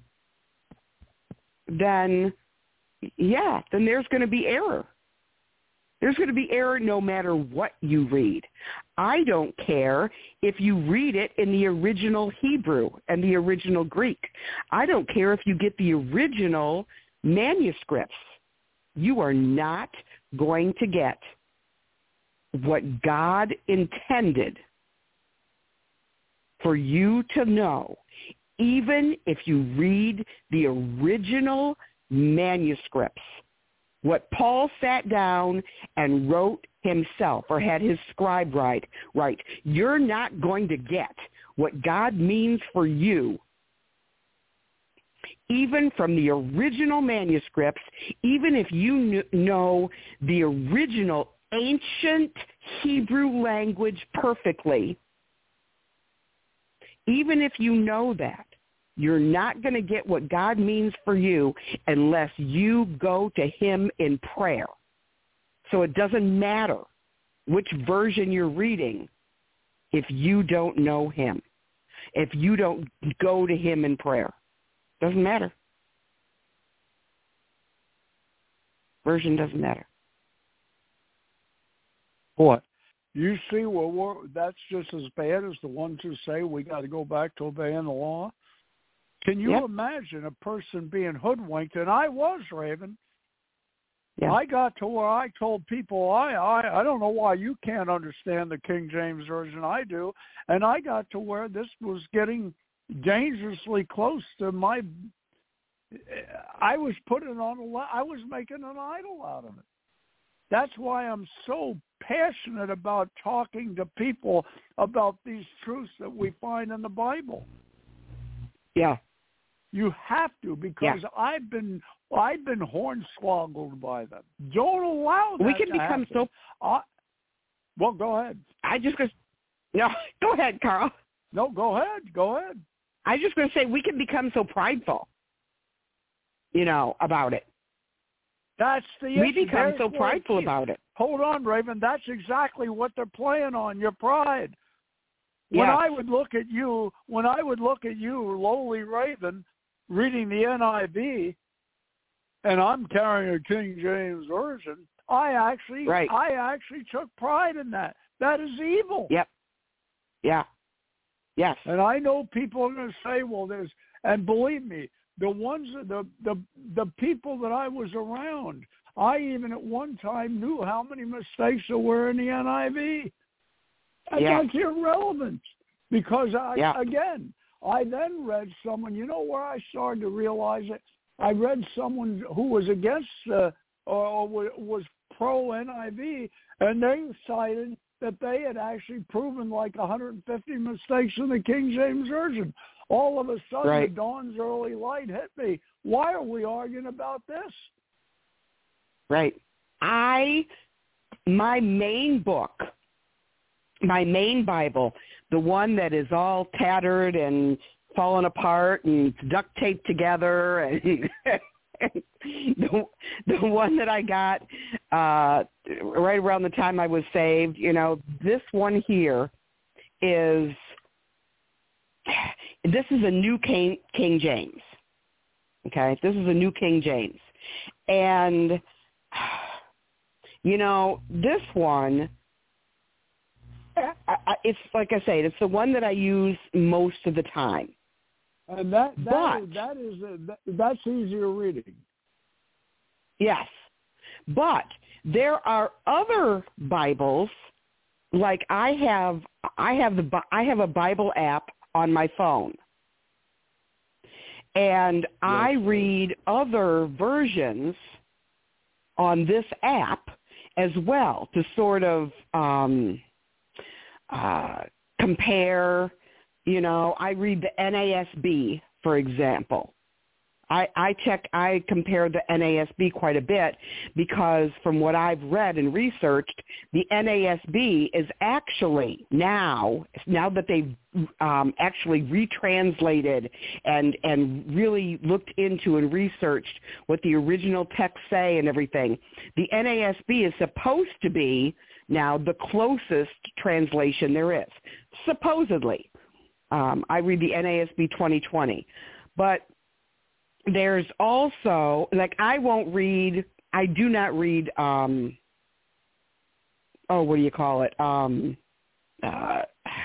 then, yeah, then there's going to be error. There's going to be error no matter what you read. I don't care if you read it in the original Hebrew and the original Greek. I don't care if you get the original manuscripts. You are not going to get what God intended for you to know, even if you read the original manuscripts, what Paul sat down and wrote himself or had his scribe write, right, you're not going to get what God means for you, even from the original manuscripts, even if you kn- know the original ancient Hebrew language perfectly, even if you know that, you're not going to get what God means for you unless you go to him in prayer. So it doesn't matter which version you're reading if you don't know him, if you don't go to him in prayer. Doesn't matter. Version doesn't matter. What? You see, well, we're, that's just as bad as the ones who say we got to go back to obeying the law. Can you yep. imagine a person being hoodwinked? And I was, Raven. Yeah. I got to where I told people, I, I I don't know why you can't understand the King James Version. I do. And I got to where this was getting dangerously close to my, I was putting on, a, I was making an idol out of it. That's why I'm so passionate about talking to people about these truths that we find in the Bible. Yeah. You have to, because yeah. I've been I've been hornswoggled by them. Don't allow that we can to become happen. so. Uh, well, go ahead. I just go. No, go ahead, Carl. No, go ahead. Go ahead. I just going to say we can become so prideful, you know, about it. That's the issue. We become There's so prideful about it. Hold on, Raven. That's exactly what they're playing on, your pride. When yes. I would look at you, when I would look at you, lowly Raven, reading the N I V, and I'm carrying a King James Version, I actually, right. I actually took pride in that. That is evil. Yep. Yeah. Yes. And I know people are going to say, well, there's, and believe me, the ones, the the the people that I was around, I even at one time knew how many mistakes there were in the N I V. And yeah. that's irrelevant, because I, yeah. again, I then read someone, you know where I started to realize it? I read someone who was against, uh, or was pro-N I V, and they cited that they had actually proven like one hundred fifty mistakes in the King James Version. All of a sudden, right. the dawn's early light hit me. Why are we arguing about this? Right. I, my main book, my main Bible, the one that is all tattered and fallen apart and duct taped together, and the, the one that I got uh, right around the time I was saved, you know, this one here is, this is a new King, King James. Okay, this is a new King James. And, you know, this one, I, I, it's like I say, it's the one that I use most of the time. And that that but, is, that is a, that, that's easier reading. Yes, but there are other Bibles. Like I have, I have the I have a Bible app on my phone, and yes, I read other versions on this app as well to sort of um, uh, compare. You know, I read the N A S B, for example. I, I check, I compare the N A S B quite a bit because from what I've read and researched, the N A S B is actually now, now that they've um, actually retranslated and, and really looked into and researched what the original texts say and everything, the N A S B is supposed to be now the closest translation there is, supposedly. Um, I read the N A S B twenty twenty, but there's also, like, I won't read, I do not read, um, oh, what do you call it, um, uh,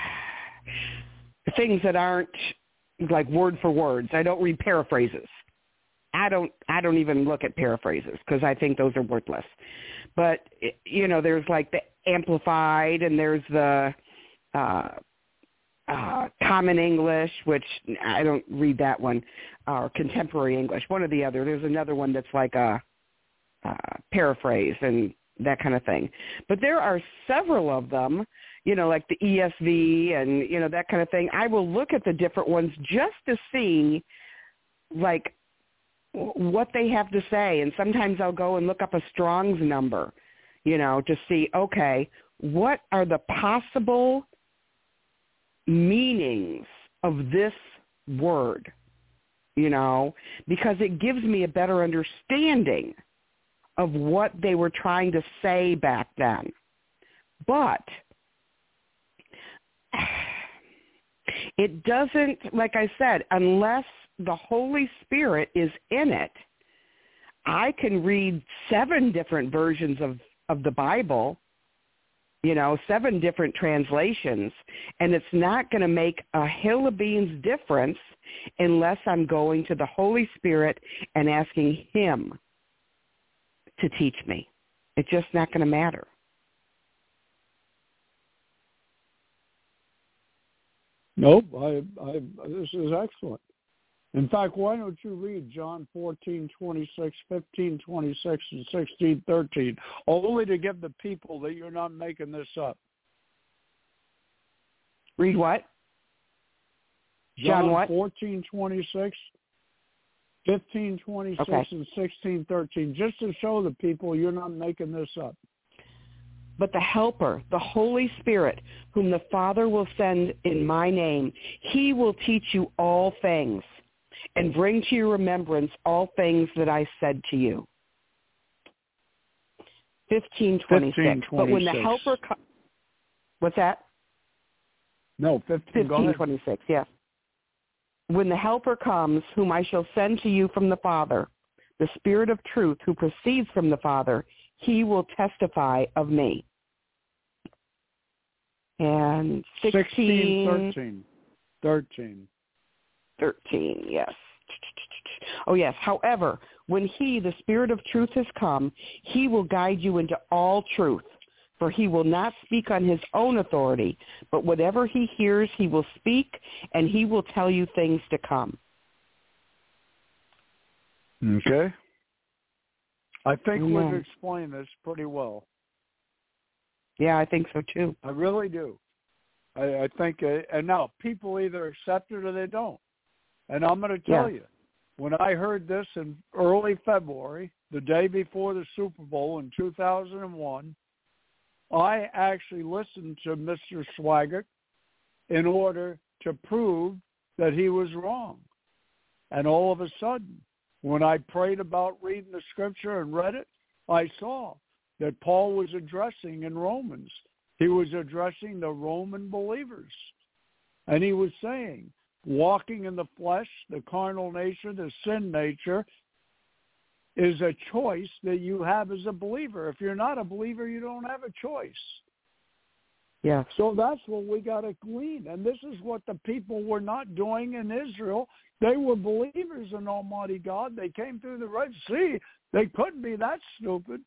things that aren't, like, word for words. I don't read paraphrases. I don't, I don't even look at paraphrases because I think those are worthless. But, you know, there's, like, the Amplified, and there's the, uh, Uh, Common English, which I don't read that one, or Contemporary English, one or the other. There's another one that's like a, a paraphrase and that kind of thing. But there are several of them, you know, like the E S V and, you know, that kind of thing. I will look at the different ones just to see, like, what they have to say. And sometimes I'll go and look up a Strong's number, you know, to see, okay, what are the possible meanings of this word, you know, because it gives me a better understanding of what they were trying to say back then. But it doesn't, like I said, unless the Holy Spirit is in it, I can read seven different versions of, of the Bible, you know, seven different translations, and it's not going to make a hill of beans difference unless I'm going to the Holy Spirit and asking him to teach me. It's just not going to matter. Nope, I, I, this is excellent. In fact, why don't you read John fourteen twenty-six, fifteen twenty-six, and sixteen thirteen, only to give the people that you're not making this up. Read what? John, John what? fourteen twenty-six, fifteen twenty-six, okay. and sixteen thirteen, just to show the people you're not making this up. But the Helper, the Holy Spirit, whom the Father will send in my name, he will teach you all things and bring to your remembrance all things that I said to you. fifteen twenty-six. But when the Helper comes, what's that? No, fifteen. fifteen twenty-six, yes. When the Helper comes, whom I shall send to you from the Father, the Spirit of truth who proceeds from the Father, he will testify of me. And sixteen, sixteen, thirteen. thirteen. thirteen, yes. Oh, yes. However, when he, the Spirit of truth, has come, he will guide you into all truth, for he will not speak on his own authority, but whatever he hears, he will speak, and he will tell you things to come. Okay. I think Yeah. we've explained this pretty well. Yeah, I think so too. I really do. I, I think, uh, and now people either accept it or they don't. And I'm going to tell yeah. you, when I heard this in early February, the day before the Super Bowl in two thousand one, I actually listened to Mister Swaggart in order to prove that he was wrong. And all of a sudden, when I prayed about reading the scripture and read it, I saw that Paul was addressing in Romans. He was addressing the Roman believers. And he was saying, walking in the flesh, the carnal nature, the sin nature, is a choice that you have as a believer. If you're not a believer, you don't have a choice. Yeah. So that's what we got to glean. And this is what the people were not doing in Israel. They were believers in Almighty God. They came through the Red Sea. They couldn't be that stupid.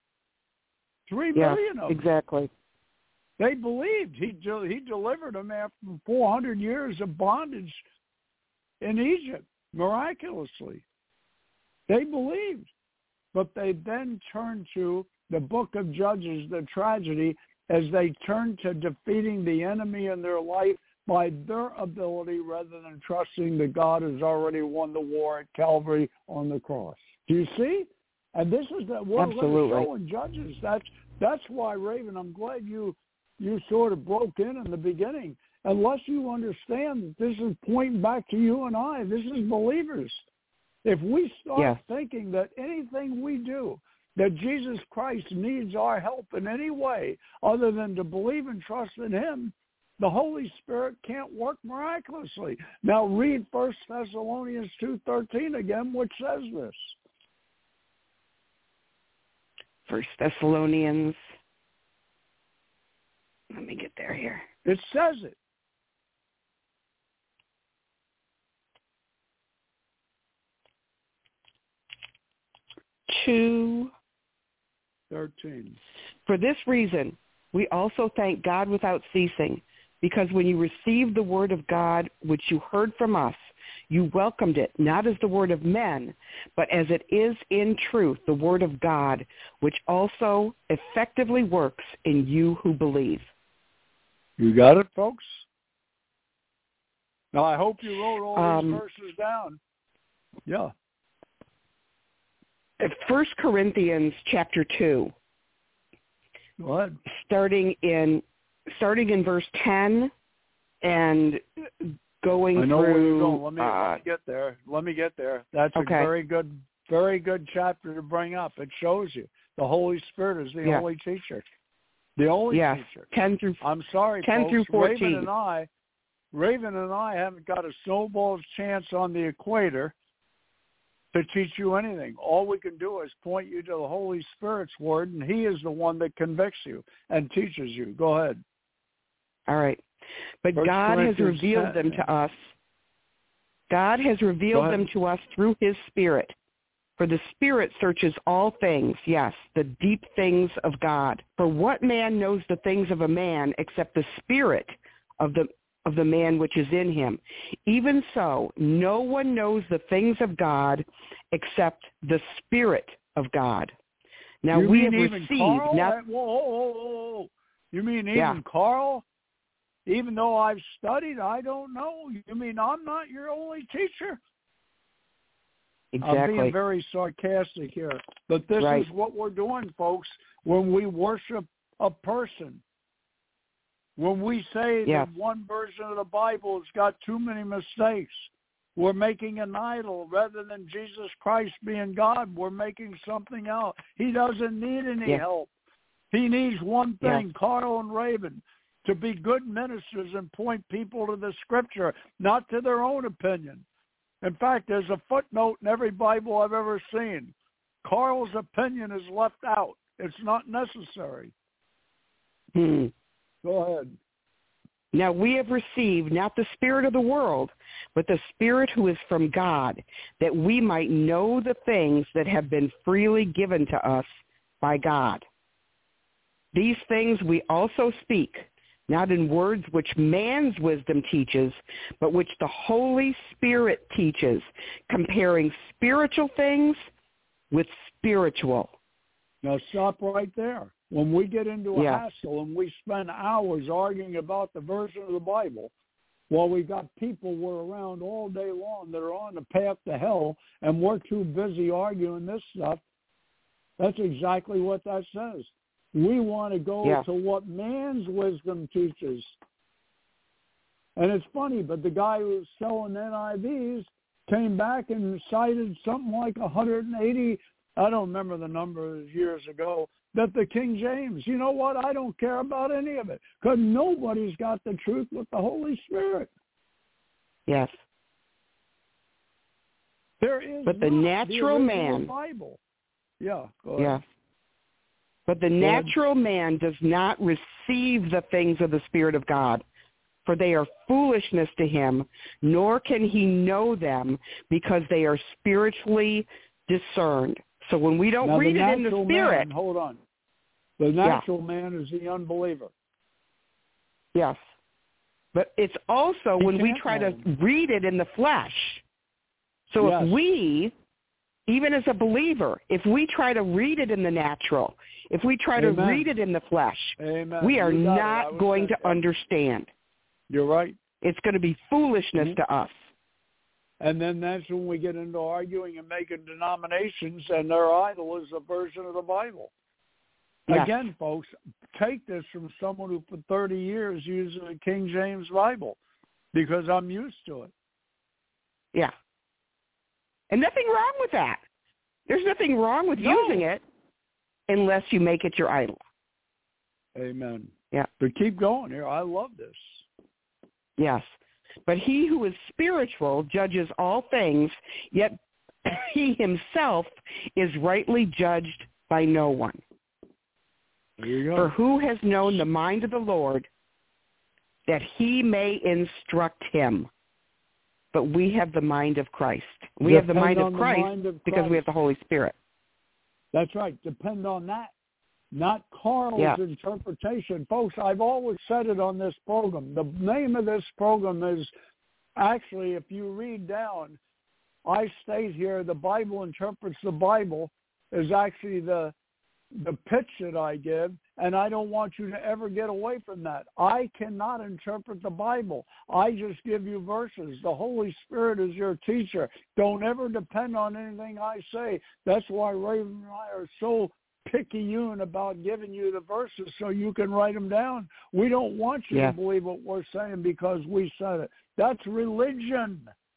Three yeah, million of them. Exactly. They believed. He de- he delivered them after four hundred years of bondage in Egypt, miraculously. They believed. But they then turned to the book of Judges, the tragedy, as they turned to defeating the enemy in their life by their ability rather than trusting that God has already won the war at Calvary on the cross. Do you see? And this is the, what we're going to show in Judges. That's that's why, Raven, I'm glad you you sort of broke in in the beginning. Unless you understand that this is pointing back to you and I, this is believers. If we start yeah. thinking that anything we do, that Jesus Christ needs our help in any way other than to believe and trust in him, the Holy Spirit can't work miraculously. Now read First Thessalonians two thirteen again, which says this. First Thessalonians. Let me get there here. It says it. Two. thirteen. For this reason, we also thank God without ceasing, because when you received the word of God, which you heard from us, you welcomed it, not as the word of men, but as it is in truth, the word of God, which also effectively works in you who believe. You got it, folks? Now, I hope you wrote all um, these verses down. Yeah. First Corinthians chapter two. Go ahead. Starting in starting in verse ten and going I know through. where you're going. Let me, uh, let me get there. Let me get there. That's okay. a very good, very good chapter to bring up. It shows you the Holy Spirit is the yeah. only teacher. The only yes. teacher. ten through. I'm sorry, ten folks. through fourteen. Raven and I, Raven and I haven't got a snowball's chance on the equator to teach you anything. All we can do is point you to the Holy Spirit's word, and He is the one that convicts you and teaches you. Go ahead. All right. But First God has Corinthians revealed ten. them to us. God has revealed them to us through His Spirit. For the Spirit searches all things, yes, the deep things of God. For what man knows the things of a man except the Spirit of the of the man which is in him? Even so, no one knows the things of God except the Spirit of God. Now you we mean have even received. Carl? Now, whoa, whoa, whoa, whoa. You mean even yeah. Carl? Even though I've studied, I don't know. You mean I'm not your only teacher? Exactly. I'm being very sarcastic here. But this right. is what we're doing, folks, when we worship a person. When we say yes. that one version of the Bible has got too many mistakes, we're making an idol rather than Jesus Christ being God. We're making something else. He doesn't need any yes. help. He needs one thing, yes. Carl and Raven, to be good ministers and point people to the Scripture, not to their own opinion. In fact, there's a footnote in every Bible I've ever seen. Carl's opinion is left out. It's not necessary. Hmm. Go ahead. Now we have received not the spirit of the world, but the Spirit who is from God, that we might know the things that have been freely given to us by God. These things we also speak, not in words which man's wisdom teaches, but which the Holy Spirit teaches, comparing spiritual things with spiritual. Now stop right there. When we get into a yeah. hassle and we spend hours arguing about the version of the Bible, while we've got people we're around all day long that are on the path to hell, and we're too busy arguing this stuff, that's exactly what that says. We want to go yeah. to what man's wisdom teaches. And it's funny, but the guy who was selling N I Vs came back and cited something like one hundred eighty, I don't remember the number years ago, that the King James, you know what, I don't care about any of it, because nobody's got the truth with the Holy Spirit. Yes. There is but the not natural the man, Bible. Yeah, go ahead. Yeah. But the natural man does not receive the things of the Spirit of God, for they are foolishness to him, nor can he know them, because they are spiritually discerned. So when we don't now, read the it in the Spirit... Man, hold on. The natural yeah. man is the unbeliever. Yes. But it's also he when we try to him. read it in the flesh. So yes. if we, even as a believer, if we try to read it in the natural, if we try Amen. to read it in the flesh, Amen. we are not going to that. understand. You're right. It's going to be foolishness mm-hmm. to us. And then that's when we get into arguing and making denominations, and their idol is a version of the Bible. Yes. Again, folks, take this from someone who for thirty years uses a King James Bible, because I'm used to it. Yeah. And nothing wrong with that. There's nothing wrong with no. using it unless you make it your idol. Amen. Yeah. But keep going here. I love this. Yes. But he who is spiritual judges all things, yet he himself is rightly judged by no one. There you go. For who has known the mind of the Lord that he may instruct him? But we have the mind of Christ. We Depend have the mind of Christ, mind of Christ because we have the Holy Spirit. That's right. Depend on that. Not Carl's yeah. interpretation. Folks, I've always said it on this program. The name of this program is, actually, if you read down, I state here, the Bible interprets the Bible, is actually the the pitch that I give, and I don't want you to ever get away from that. I cannot interpret the Bible. I just give you verses. The Holy Spirit is your teacher. Don't ever depend on anything I say. That's why Raven and I are so picayune about giving you the verses so you can write them down. We don't want you yeah. to believe what we're saying because we said it. That's religion.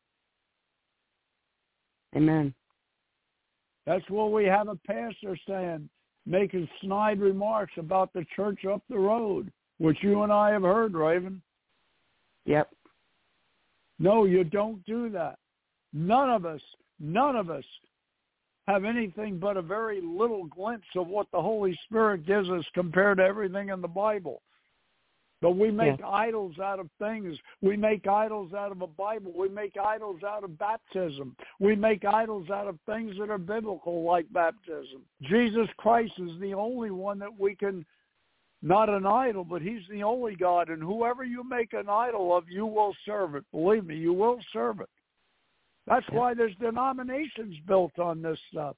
Amen. That's what we have a pastor saying, making snide remarks about the church up the road, which you and I have heard, Raven. Yep. No, you don't do that. None of us, none of us have anything but a very little glimpse of what the Holy Spirit gives us compared to everything in the Bible. But we make yeah. idols out of things. We make idols out of a Bible. We make idols out of baptism. We make idols out of things that are biblical, like baptism. Jesus Christ is the only one that we can, not an idol, but he's the only God. And whoever you make an idol of, you will serve it. Believe me, you will serve it. That's yeah. why there's denominations built on this stuff.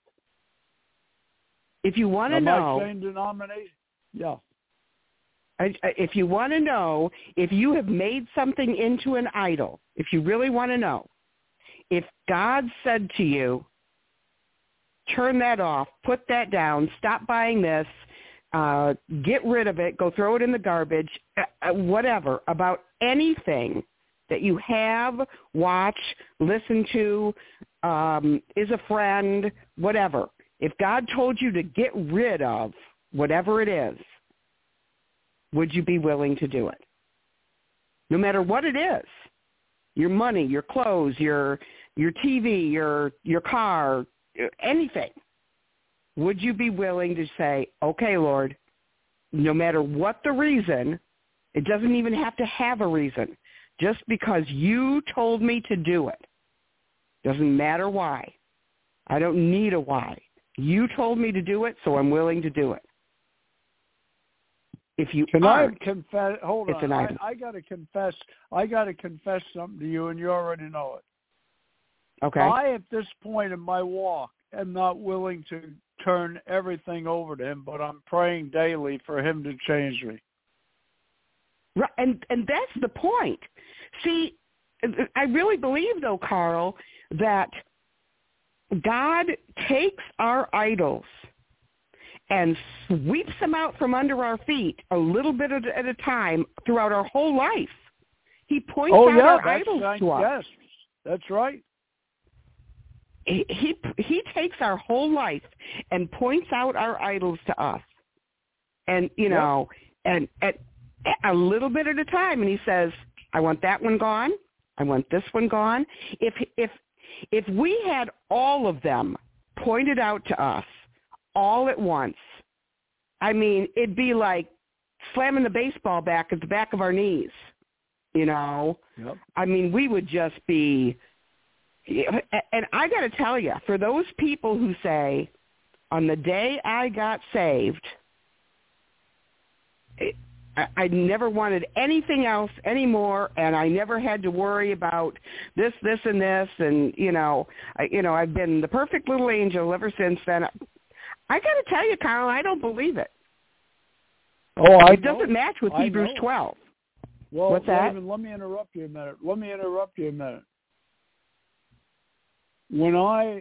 If you want to know, am I saying denomination? Yeah. If you want to know if you have made something into an idol, if you really want to know, if God said to you, turn that off, put that down, stop buying this, uh, get rid of it, go throw it in the garbage, uh, whatever, about anything that you have, watch, listen to, um, is a friend, whatever. If God told you to get rid of whatever it is, would you be willing to do it? No matter what it is, your money, your clothes, your your T V, your your car, anything, would you be willing to say, okay, Lord, no matter what the reason, it doesn't even have to have a reason, just because you told me to do it, doesn't matter why. I don't need a why. You told me to do it, so I'm willing to do it. If you Can aren't, I confess? Hold it's on. an item. I, I got to confess. I got to confess something to you, and you already know it. Okay. I, at this point in my walk, am not willing to turn everything over to him, but I'm praying daily for him to change me. Right, and and that's the point. See, I really believe, though, Carl, that God takes our idols and sweeps them out from under our feet a little bit at a time throughout our whole life. He points oh, out yeah, our that's idols right. to us. Yes, that's right. He, he he takes our whole life and points out our idols to us, and you know, yep. and at a little bit at a time. And he says, "I want that one gone. I want this one gone." If if if we had all of them pointed out to us all at once, I mean, it'd be like slamming the baseball bat at the back of our knees, you know? Yep. I mean, we would just be, and I got to tell you, for those people who say, on the day I got saved, I never wanted anything else anymore, and I never had to worry about this, this, and this, and, you know, I, you know, I've been the perfect little angel ever since then. I got to tell you, Carl, I don't believe it. Oh, I It doesn't match with I Hebrews know. twelve. Well, What's that? Raven, let me interrupt you a minute. Let me interrupt you a minute. When I,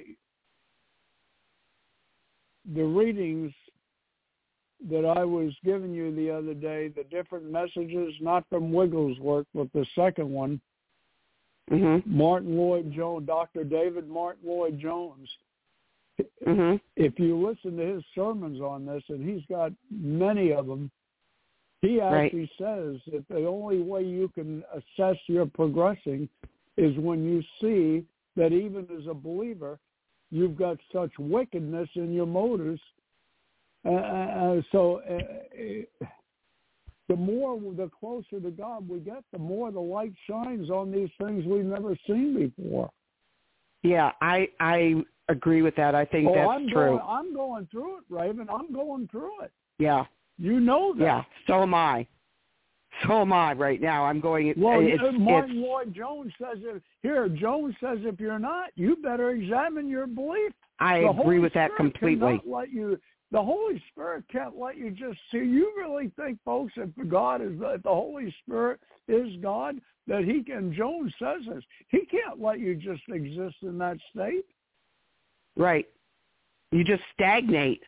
the readings that I was giving you the other day, the different messages, not from Wigglesworth, but the second one, mm-hmm. Martin Lloyd-Jones, Doctor David Martin Lloyd-Jones, mm-hmm. if you listen to his sermons on this, and he's got many of them, he actually right. says that the only way you can assess you're progressing is when you see that even as a believer, you've got such wickedness in your motives. Uh, uh, so uh, the more, the closer to God we get, the more the light shines on these things we've never seen before. Yeah, I I agree with that. I think oh, that's I'm true. Going, I'm going through it, Raven. I'm going through it. Yeah. You know that. Yeah, so am I. So am I right now. I'm going. Well, it's, Martin it's, Lloyd-Jones says, if, here, Jones says if you're not, you better examine your belief. I the agree Holy with that Spirit completely. Cannot let you, the Holy Spirit can't let you just see. You really think, folks, if God is, if the Holy Spirit is God, that he can, Jones says this, he can't let you just exist in that state. Right. You just stagnate.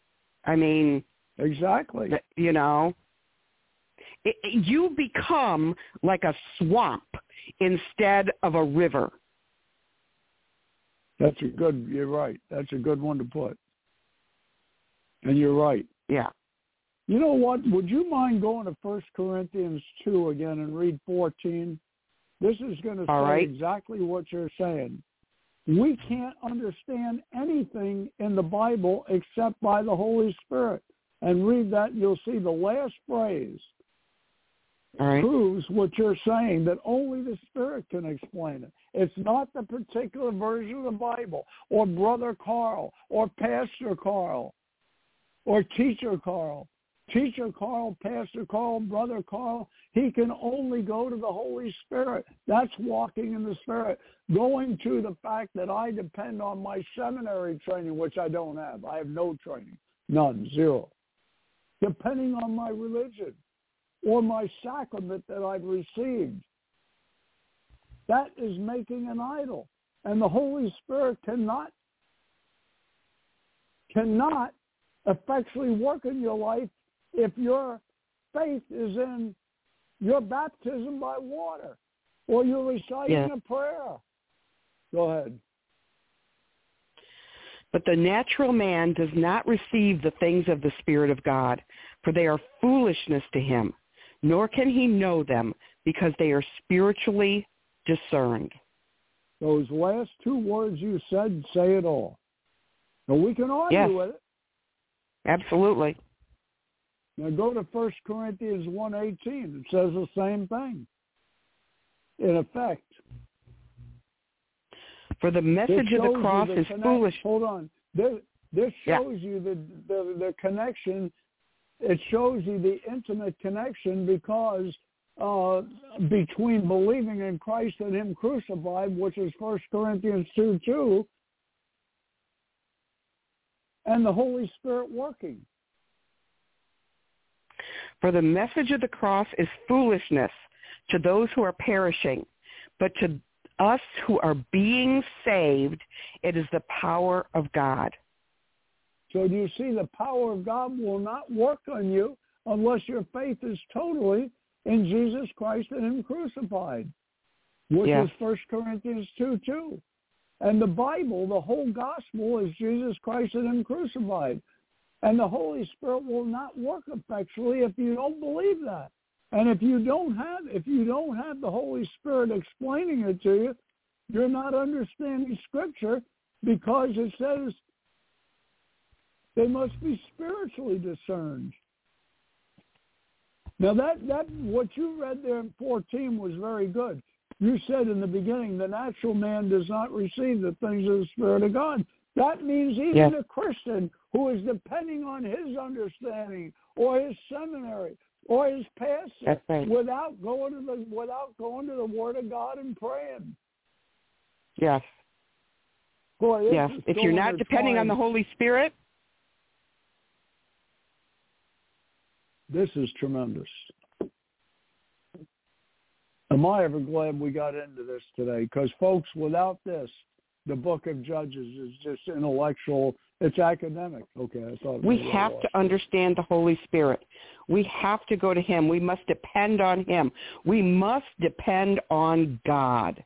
I mean, exactly. You know, it, it, you become like a swamp instead of a river. That's a good, you're right. That's a good one to put. And you're right. Yeah. You know what? Would you mind going to First Corinthians two again and read fourteen? This is going to say right. exactly what you're saying. We can't understand anything in the Bible except by the Holy Spirit. And read that, and you'll see the last phrase All right. proves what you're saying, that only the Spirit can explain it. It's not the particular version of the Bible, or Brother Carl, or Pastor Carl, or Teacher Carl. Teacher Carl, Pastor Carl, Brother Carl, he can only go to the Holy Spirit. That's walking in the Spirit. Going to the fact that I depend on my seminary training, which I don't have. I have no training. None. Zero. Depending on my religion or my sacrament that I've received. That is making an idol. And the Holy Spirit cannot, cannot effectually work in your life if your faith is in your baptism by water or you're reciting yeah. a prayer. Go ahead. But the natural man does not receive the things of the Spirit of God, for they are foolishness to him, nor can he know them, because they are spiritually discerned. Those last two words you said say it all. Now, we can argue yes. with it. Absolutely. Now go to First Corinthians one eighteen. It says the same thing. In effect. For the message of the cross the is connect- foolish. Hold on. This, this shows yeah. you the, the, the connection. It shows you the intimate connection because uh, between believing in Christ and him crucified, which is First Corinthians two two, and the Holy Spirit working. For the message of the cross is foolishness to those who are perishing, but to us who are being saved, it is the power of God. So do you see, the power of God will not work on you unless your faith is totally in Jesus Christ and him crucified, which yes. is First Corinthians two two. And the Bible, the whole gospel, is Jesus Christ and him crucified. And the Holy Spirit will not work effectually if you don't believe that. And if you don't have, if you don't have the Holy Spirit explaining it to you, you're not understanding Scripture, because it says they must be spiritually discerned. Now that, that what you read there in fourteen was very good. You said in the beginning, the natural man does not receive the things of the Spirit of God. That means even yes. a Christian who is depending on his understanding or his seminary or his pastor, right. without going to the without going to the Word of God and praying. Yes. Boy, yes. If you're not depending time. on the Holy Spirit, this is tremendous. Am I ever glad we got into this today? Because, folks, without this, the book of Judges is just intellectual. It's academic. Okay, I thought we have to understand the Holy Spirit. We have to go to him. We must depend on him. We must depend on God.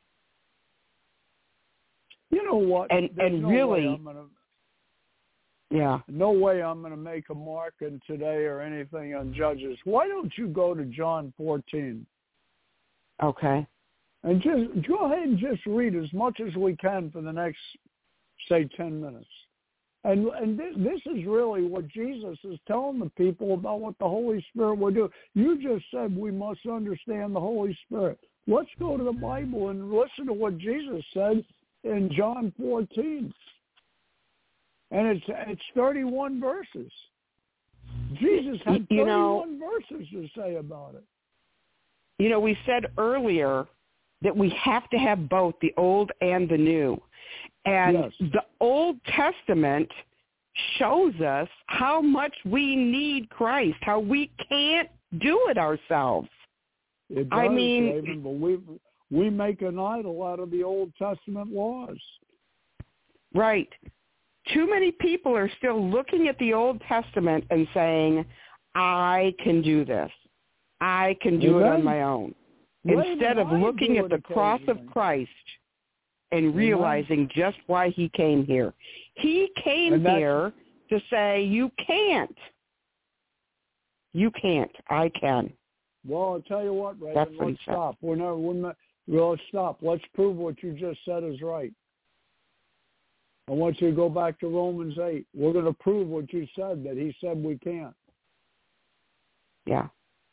You know what? And There's and no really, way I'm gonna, yeah, no way I'm going to make a mark in today or anything on Judges. Why don't you go to John fourteen? Okay. And just go ahead and just read as much as we can for the next, say, ten minutes. And and this, this is really what Jesus is telling the people about what the Holy Spirit will do. You just said we must understand the Holy Spirit. Let's go to the Bible and listen to what Jesus said in John fourteen. And it's it's thirty-one verses. Jesus had you thirty-one know, verses to say about it. You know, we said earlier that we have to have both the Old and the New. And yes. the Old Testament shows us how much we need Christ, how we can't do it ourselves. It does, I mean, Raven, but we we make an idol out of the Old Testament laws. Right. too many people are still looking at the Old Testament and saying, I can do this. I can do Amen. It on my own. Raven, Instead of looking at the cross of Christ and Amen. Realizing just why he came here. He came here to say, you can't. You can't. I can. Well, I'll tell you what, Raven, what let's stop. We're not, we're not, well, let's stop. Let's prove what you just said is right. I want you to go back to Romans eight. We're going to prove what you said, that he said we can't. Yeah.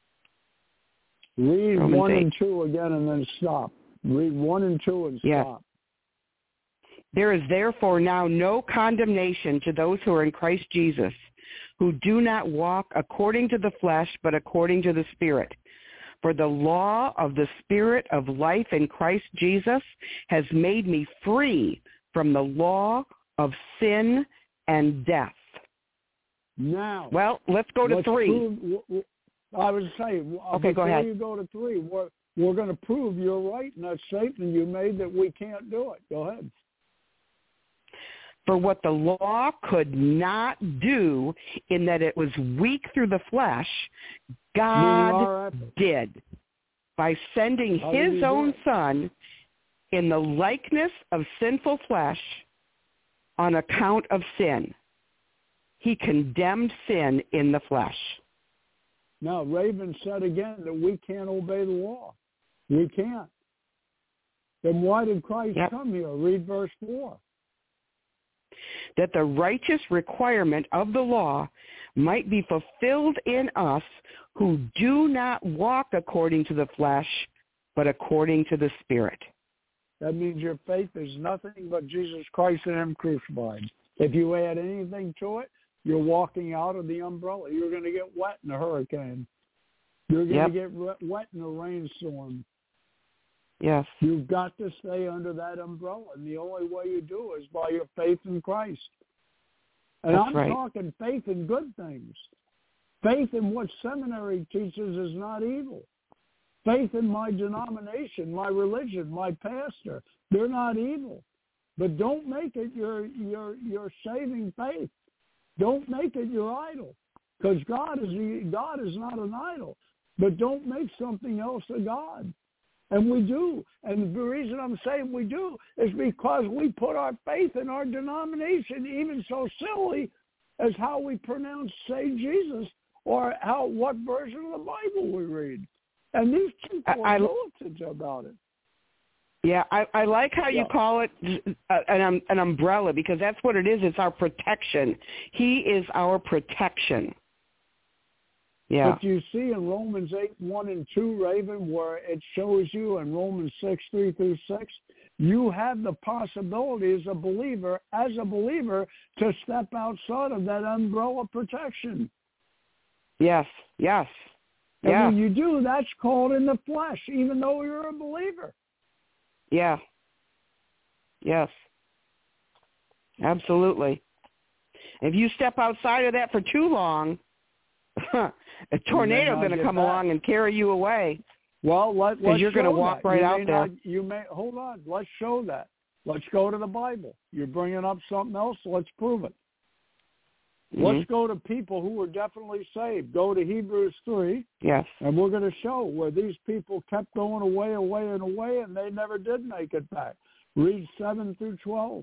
Read Romans one eight. and two again and then stop. Read one and two and yeah. stop. There is therefore now no condemnation to those who are in Christ Jesus, who do not walk according to the flesh, but according to the Spirit. For the law of the Spirit of life in Christ Jesus has made me free from the law of sin and death. Now, well, let's go to let's three. Prove, I was saying, okay, go ahead. Before you go to three, we're, we're going to prove you're right and that statement you made that we can't do it. Go ahead. For what the law could not do in that it was weak through the flesh, God did by sending How his own Son in the likeness of sinful flesh on account of sin. He condemned sin in the flesh. Now, Raven said again that we can't obey the law. We can't. Then why did Christ yep. come here? Read verse four. That the righteous requirement of the law might be fulfilled in us who do not walk according to the flesh, but according to the Spirit. That means your faith is nothing but Jesus Christ and him crucified. If you add anything to it, you're walking out of the umbrella. You're going to get wet in a hurricane. You're going yep. to get wet in a rainstorm. Yes. You've got to stay under that umbrella, and the only way you do is by your faith in Christ. And That's I'm right. talking faith in good things. Faith in what seminary teaches is not evil. Faith in my denomination, my religion, my pastor, they're not evil. But don't make it your your your saving faith. Don't make it your idol, because God is God is not an idol. But don't make something else a God. And we do. And the reason I'm saying we do is because we put our faith in our denomination, even so silly as how we pronounce Say Jesus or how what version of the Bible we read. And these people are militant about it. Yeah, I, I like how you yeah. call it an, an umbrella, because that's what it is. It's our protection. He is our protection. Yeah. But you see in Romans eight, one and two, Raven, where it shows you in Romans six, three through six, you have the possibility as a believer, as a believer, to step outside of that umbrella protection. Yes, yes. And yeah. when you do, that's called in the flesh, even though you're a believer. Yeah. Yes. Absolutely. If you step outside of that for too long, a tornado going to come back. along and carry you away. Well, let, let's you're going to walk that. right you out there. Not, you may hold on. Let's show that. Let's go to the Bible. You're bringing up something else. Let's prove it. Mm-hmm. Let's go to people who were definitely saved. Go to Hebrews three. Yes. And we're going to show where these people kept going away, away, and away, and they never did make it back. Read seven through twelve.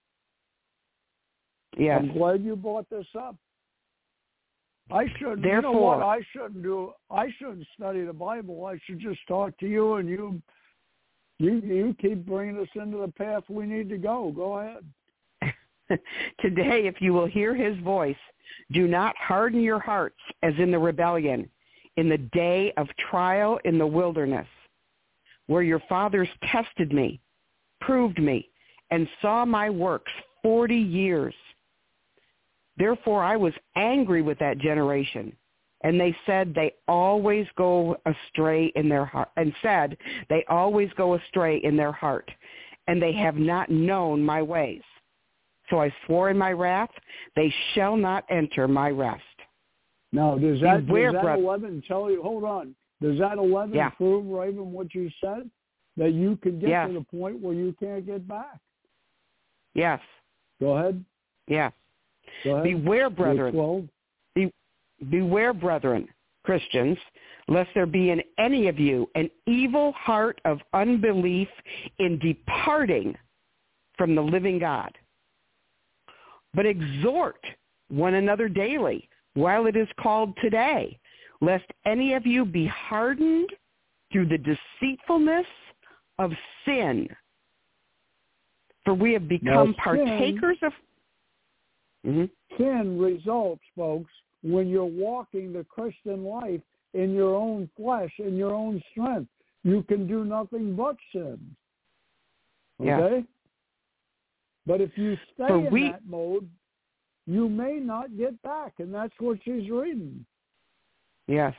Yes. I'm glad you brought this up. I shouldn't. Therefore, you know what? I shouldn't do. I shouldn't study the Bible. I should just talk to you, and you, you, you keep bringing us into the path we need to go. Go ahead. Today, if you will hear his voice, do not harden your hearts as in the rebellion, in the day of trial in the wilderness, where your fathers tested me, proved me, and saw my works forty years. Therefore, I was angry with that generation, and they said they always go astray in their heart, and said they always go astray in their heart, and they have not known my ways. So I swore in my wrath, they shall not enter my rest. Now, does that, Beware, does that brother. eleven tell you, hold on, does that eleven yeah. prove, Raven, what you said? That you can get yes. to the point where you can't get back? Yes. Go ahead. Yeah. Go ahead. Beware, brethren. Be, beware, brethren, Christians, lest there be in any of you an evil heart of unbelief in departing from the living God. But exhort one another daily while it is called today, lest any of you be hardened through the deceitfulness of sin. For we have become now, partakers sin, of... Mm-hmm. Sin results, folks, when you're walking the Christian life in your own flesh, in your own strength. You can do nothing but sin. Okay? Yeah. But if you stay For in we... that mode, you may not get back, and that's what she's reading. Yes.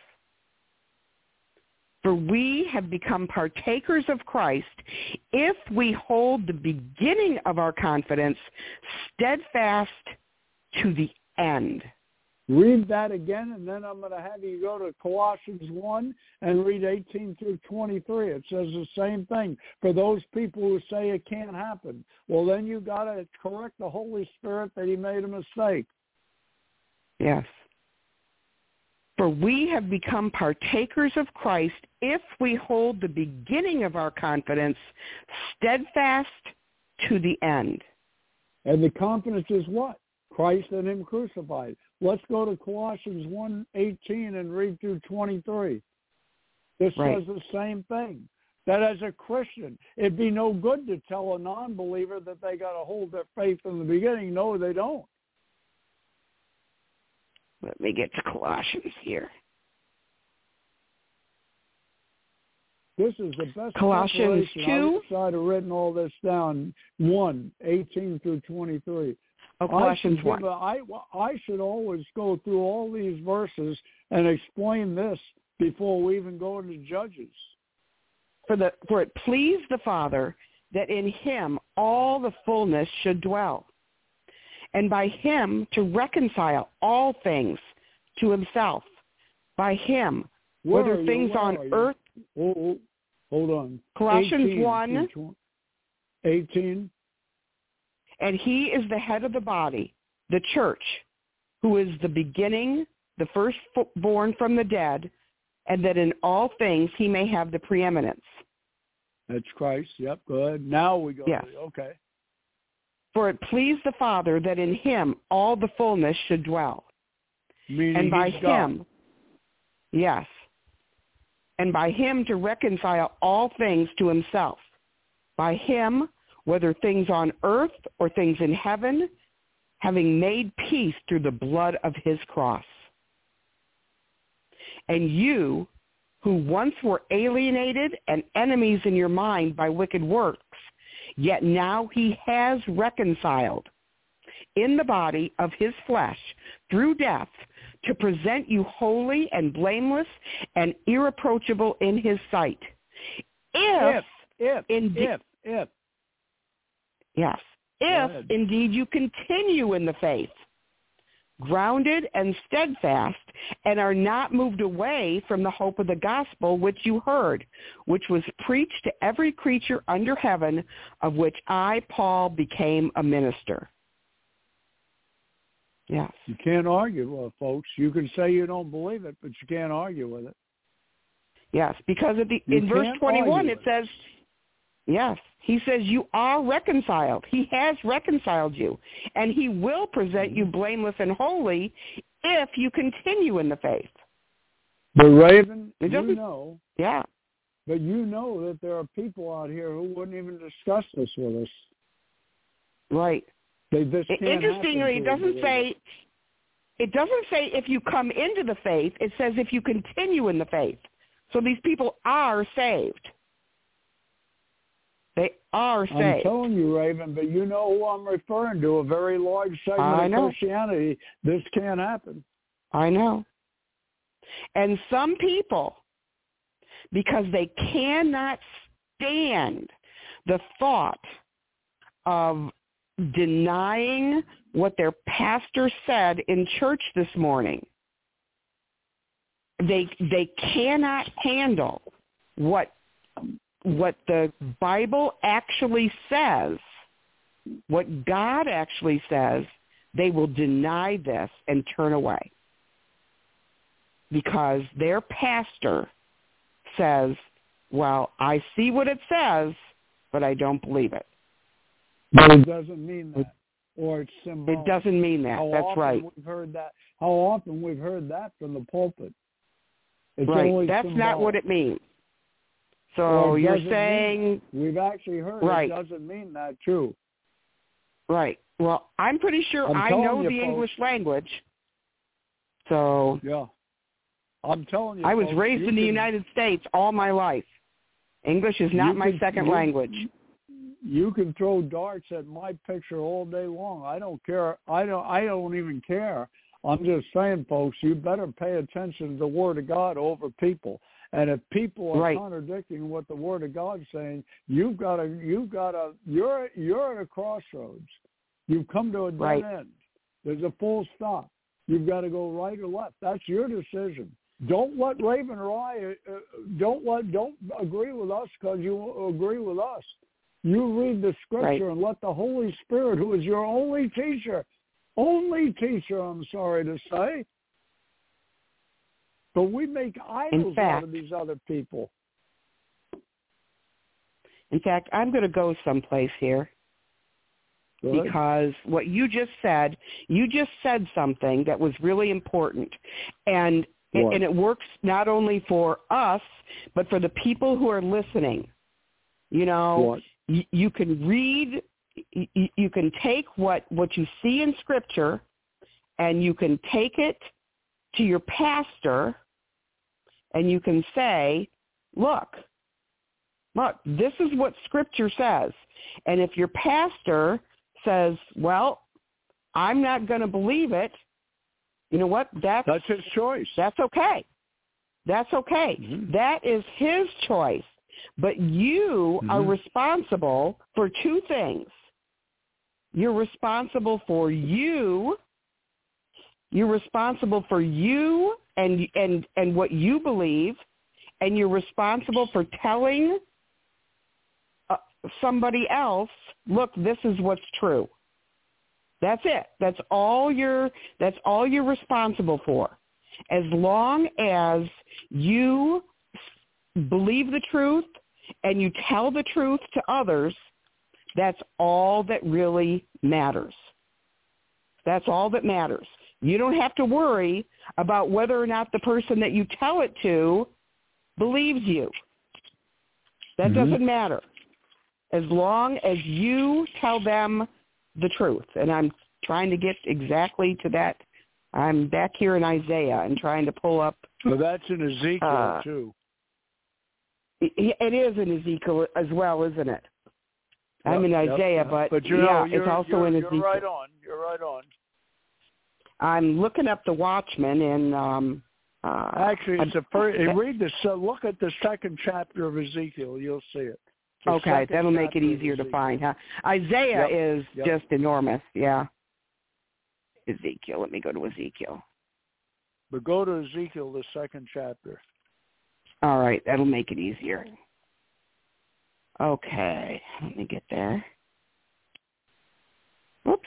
For we have become partakers of Christ if we hold the beginning of our confidence steadfast to the end. Read that again, and then I'm going to have you go to Colossians one and read eighteen through twenty-three. It says the same thing. For those people who say it can't happen, well, then you got to correct the Holy Spirit that he made a mistake. Yes. For we have become partakers of Christ if we hold the beginning of our confidence steadfast to the end. And the confidence is what? Christ and him crucified. Let's go to Colossians one eighteen and read through twenty-three. This right. says the same thing. That as a Christian, it'd be no good to tell a non-believer that they got to hold their faith from the beginning. No, they don't. Let me get to Colossians here. This is the best Colossians two. I wish I'd have written all this down. one, eighteen through twenty-three. Oh, Colossians I one. A, I, I should always go through all these verses and explain this before we even go into Judges. For the for it pleased the Father that in him all the fullness should dwell, and by him to reconcile all things to himself. By him, Where whether things Where on earth... Oh, oh, hold on. Colossians one. eighteen. And he is the head of the body, the church, who is the beginning, the firstborn from the dead, and that in all things he may have the preeminence. That's Christ. Yep, go ahead. Now we go. Yes. To, okay. For it pleased the Father that in him all the fullness should dwell. Meaning and by he's him, God. Yes, and by him to reconcile all things to himself. By him, whether things on earth or things in heaven, having made peace through the blood of his cross. And you, who once were alienated and enemies in your mind by wicked works, yet now he has reconciled in the body of his flesh through death to present you holy and blameless and irreproachable in his sight. If, if, if, indeed, if, if. Yes, if indeed you continue in the faith, grounded and steadfast, and are not moved away from the hope of the gospel which you heard, which was preached to every creature under heaven, of which I, Paul, became a minister. Yes. You can't argue with it, folks. You can say you don't believe it, but you can't argue with it. Yes, because at the, You in verse twenty-one it it. says, yes, he says you are reconciled. He has reconciled you, and he will present you blameless and holy if you continue in the faith. But Raven, It you doesn't- know, Yeah. but you know that there are people out here who wouldn't even discuss this with us. Right. They, this can't Interestingly, it happen to doesn't them. say it doesn't say if you come into the faith. It says if you continue in the faith. So these people are saved. They are saved. I'm telling you, Raven, but you know who I'm referring to, a very large segment I of know. Christianity. This can't happen. I know. And some people, because they cannot stand the thought of denying what their pastor said in church this morning, they they cannot handle what what the Bible actually says, what God actually says they will deny this and turn away because their pastor says, well, I see what it says, but I don't believe it. But it doesn't mean that, or it's symbolic. It doesn't mean that. How That's often right. We've heard that. How often we've heard that from the pulpit. It's right. always That's symbolic. not what it means. So you're saying... Mean, we've actually heard right. it doesn't mean that, too. Right. Well, I'm pretty sure I'm I know you, the folks, English language. So... yeah. I'm telling you, I was folks, raised in can, the United States all my life. English is not my can, second you, language. You can throw darts at my picture all day long. I don't care. I don't. I don't even care. I'm just saying, folks, you better pay attention to the Word of God over people. And if people are right. contradicting what the Word of God's saying, you've got to. You've got to. You're you're at a crossroads. You've come to a dead right. end. There's a full stop. You've got to go right or left. That's your decision. Don't let Raven or I, uh, don't let, don't agree with us because you agree with us. You read the Scripture right. and let the Holy Spirit, who is your only teacher, only teacher, I'm sorry to say, but we make idols fact, out of these other people. In fact, I'm going to go someplace here. Good. Because what you just said, you just said something that was really important. And What? And it works not only for us, but for the people who are listening. You know, you, you can read, you, you can take what, what you see in Scripture, and you can take it to your pastor, and you can say, look, look, this is what Scripture says. And if your pastor says, well, I'm not going to believe it, you know what? That's, that's his choice. That's okay. That's okay. Mm-hmm. That is his choice. But you mm-hmm. are responsible for two things. You're responsible for you. You're responsible for you and and and what you believe, and you're responsible for telling uh, somebody else, look, this is what's true. That's it. That's all you're that's all you're responsible for. As long as you believe the truth and you tell the truth to others, that's all that really matters. That's all that matters. You don't have to worry about whether or not the person that you tell it to believes you. That mm-hmm. doesn't matter. As long as you tell them the truth. And I'm trying to get exactly to that. I'm back here in Isaiah and trying to pull up. Well, that's in Ezekiel, uh, too. It, it is in Ezekiel as well, isn't it? Yep, I'm in Isaiah, yep, but, but you know, yeah, it's also you're, in you're Ezekiel. You're right on. You're right on. I'm looking up the Watchman in... Um, uh, Actually, it's a first, read this. Uh, look at the second chapter of Ezekiel. You'll see it. The okay, that'll make it easier to find, huh? Isaiah yep, is yep. just enormous, yeah. Ezekiel, let me go to Ezekiel. But go to Ezekiel, the second chapter. All right, that'll make it easier. Okay, let me get there. Whoops.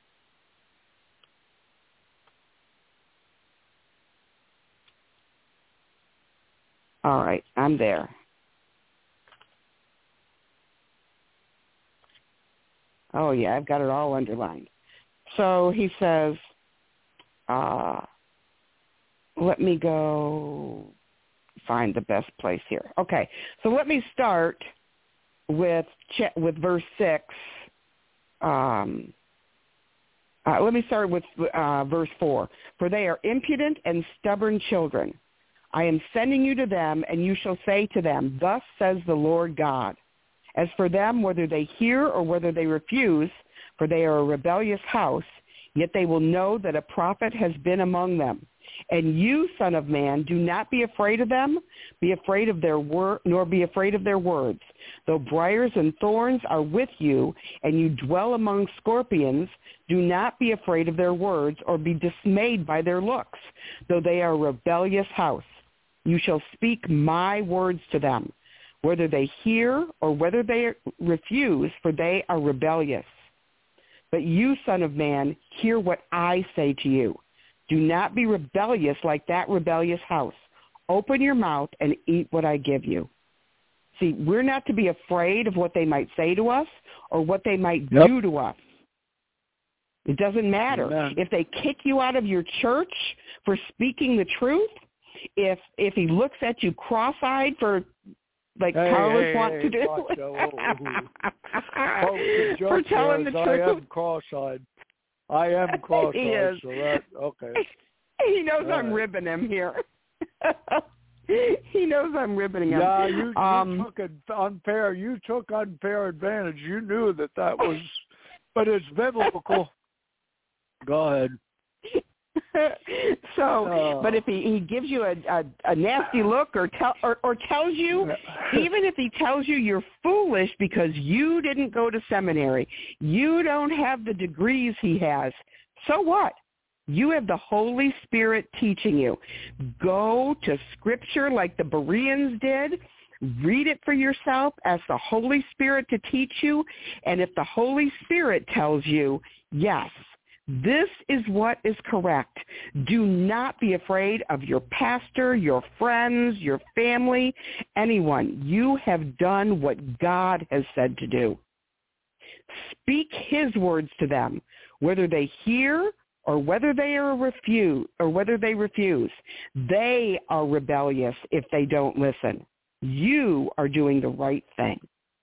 All right, I'm there. Oh, yeah, I've got it all underlined. So he says, uh, let me go find the best place here. Okay, so let me start with with verse six. Um, uh, let me start with uh, verse four. For they are impudent and stubborn children. I am sending you to them, and you shall say to them, thus says the Lord God. As for them, whether they hear or whether they refuse, for they are a rebellious house, yet they will know that a prophet has been among them. And you, son of man, do not be afraid of them, be afraid of their wor- nor be afraid of their words. Though briars and thorns are with you, and you dwell among scorpions, do not be afraid of their words, or be dismayed by their looks, though they are a rebellious house. You shall speak my words to them, whether they hear or whether they refuse, for they are rebellious. But you, son of man, hear what I say to you. Do not be rebellious like that rebellious house. Open your mouth and eat what I give you. See, we're not to be afraid of what they might say to us or what they might yep. do to us. It doesn't matter. Amen. If they kick you out of your church for speaking the truth, if if he looks at you cross-eyed for, like hey, Carlos hey, wants hey, to do, oh, for telling the I truth. I am cross-eyed. I am cross-eyed, he is. so that, okay. He knows All I'm right. ribbing him here. He knows I'm ribbing him. Yeah, you, you um, took an unfair. You took unfair advantage. You knew that that was, but it's biblical. Go ahead. so, uh, but if he, he gives you a, a, a nasty look or, tell, or or tells you, even if he tells you you're foolish because you didn't go to seminary, you don't have the degrees he has, so what? You have the Holy Spirit teaching you. Go to Scripture like the Bereans did. Read it for yourself. Ask the Holy Spirit to teach you. And if the Holy Spirit tells you, yes, this is what is correct, do not be afraid of your pastor, your friends, your family, anyone. You have done what God has said to do. Speak his words to them, whether they hear or whether they are refuse or whether they refuse. They are rebellious if they don't listen. You are doing the right thing.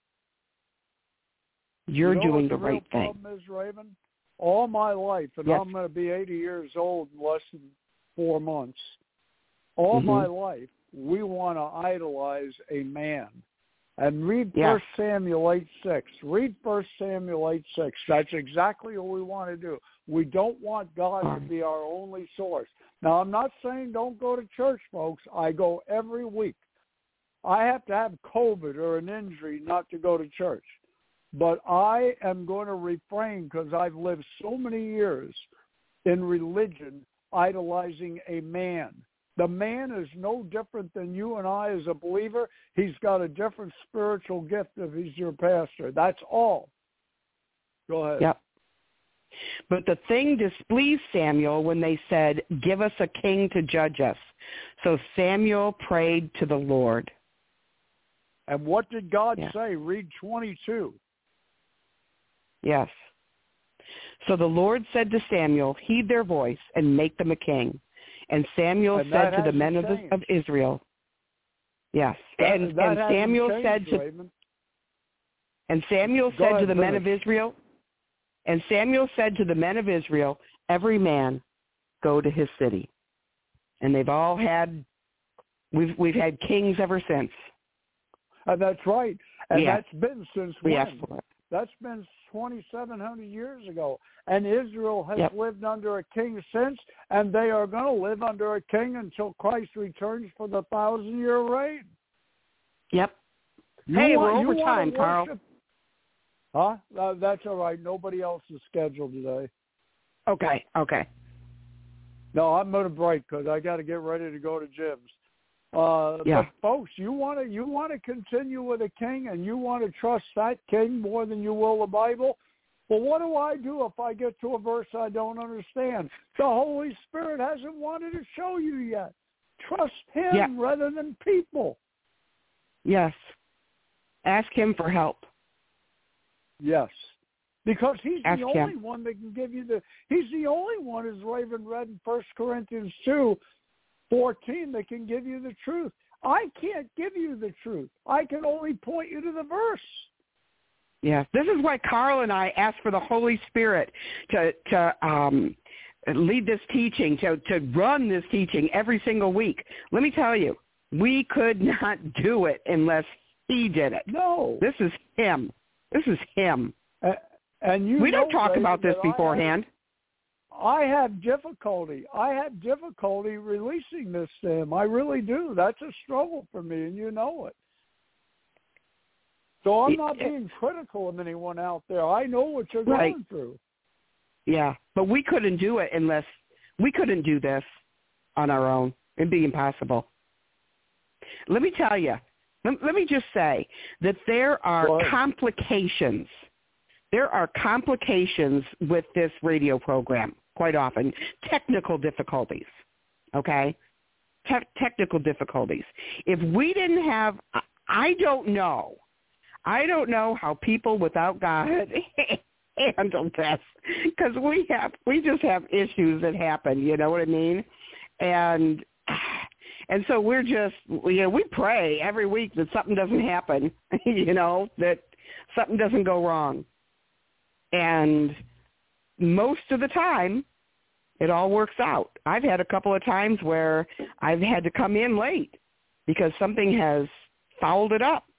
You're you know doing the, the right real thing. Problem is, Raven, all my life, and yes. I'm going to be eighty years old in less than four months. All mm-hmm. my life, we want to idolize a man. And read yes. First Samuel eight six. Read First Samuel eight six. That's exactly what we want to do. We don't want God to be our only source. Now, I'm not saying don't go to church, folks. I go every week. I have to have COVID or an injury not to go to church. But I am going to refrain because I've lived so many years in religion idolizing a man. The man is no different than you and I as a believer. He's got a different spiritual gift if he's your pastor. That's all. Go ahead. Yep. But the thing displeased Samuel when they said, give us a king to judge us. So Samuel prayed to the Lord. And what did God yeah. say? Read twenty-two. Yes. So the Lord said to Samuel, heed their voice and make them a king. And Samuel and said to the men of, the, of Israel, yes. That, and, that and Samuel changed, said to Raymond. And Samuel Go said ahead, to the finish. men of Israel, and Samuel said to the men of Israel, every man go to his city. And they've all had, we've we've had kings ever since. And that's right. And yeah. that's been since we when? asked for it. That's been twenty-seven hundred years ago. And Israel has yep. lived under a king since, and they are going to live under a king until Christ returns for the thousand-year reign. Yep. You hey, want, we're over time, Carl. Huh? Uh, that's all right. Nobody else is scheduled today. Okay, okay. No, I'm going to break because I got to get ready to go to Jim's. Uh, yeah. But folks, you want to you want to continue with a king, and you want to trust that king more than you will the Bible. Well, what do I do if I get to a verse I don't understand? The Holy Spirit hasn't wanted to show you yet. Trust Him yeah. rather than people. Yes. Ask Him for help. Yes. Because he's Ask the only him. one that can give you the, he's the only one, as Raven read in First Corinthians two fourteen, that can give you the truth. I can't give you the truth. I can only point you to the verse. Yes. This is why Carl and I asked for the Holy Spirit to, to um, lead this teaching, to, to run this teaching every single week. Let me tell you, we could not do it unless he did it. No. This is him. This is him. Uh, and you we don't know, talk Raven, about this beforehand. I have, I have difficulty. I have difficulty releasing this to him. I really do. That's a struggle for me, and you know it. So I'm not being critical of anyone out there. I know what you're right. going through. Yeah, but we couldn't do it unless we couldn't do this on our own. It'd be impossible. Let me tell you. Let, let me just say that there are complications there are complications with this radio program quite often, technical difficulties, okay? Te- technical difficulties. If we didn't have, I don't know, I don't know how people without God handle this, because we have, we just have issues that happen, you know what I mean? And and so we're just, you know, we pray every week that something doesn't happen, you know, that something doesn't go wrong. And most of the time, it all works out. I've had a couple of times where I've had to come in late because something has fouled it up.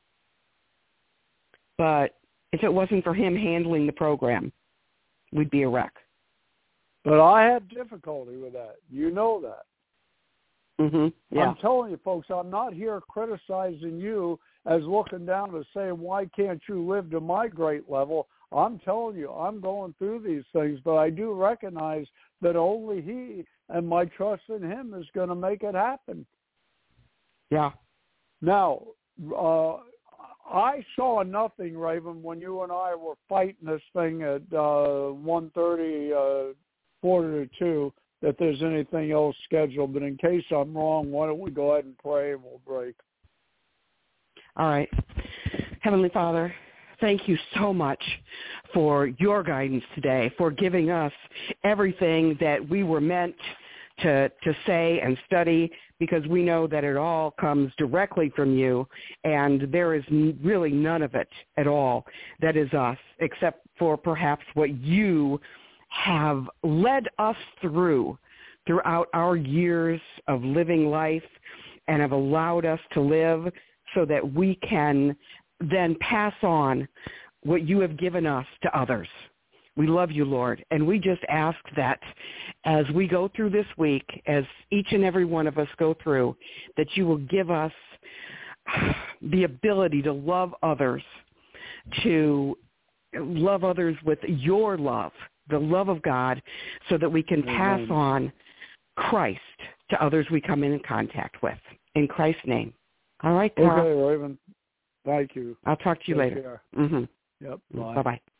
But if it wasn't for him handling the program, we'd be a wreck. But I had difficulty with that. You know that. Mm-hmm. Yeah. I'm telling you, folks, I'm not here criticizing you as looking down and saying, why can't you live to my great level? I'm telling you, I'm going through these things, but I do recognize that only he and my trust in him is going to make it happen. Yeah. Now, uh, I saw nothing, Raven, when you and I were fighting this thing at uh, one thirty, uh, quarter to two, that there's anything else scheduled. But in case I'm wrong, why don't we go ahead and pray and we'll break. All right. Heavenly Father, thank you so much for your guidance today, for giving us everything that we were meant to to say and study, because we know that it all comes directly from you, and there is really none of it at all that is us, except for perhaps what you have led us through throughout our years of living life and have allowed us to live so that we can then pass on what you have given us to others. We love you, Lord, and we just ask that as we go through this week, as each and every one of us go through, that you will give us the ability to love others, to love others with your love, the love of God, so that we can pass Amen. on Christ to others we come in contact with. In Christ's name. All right, Carl. Okay, Raven. Thank you. I'll talk to you Take later. care. Mm-hmm. Yep. Bye. Bye-bye.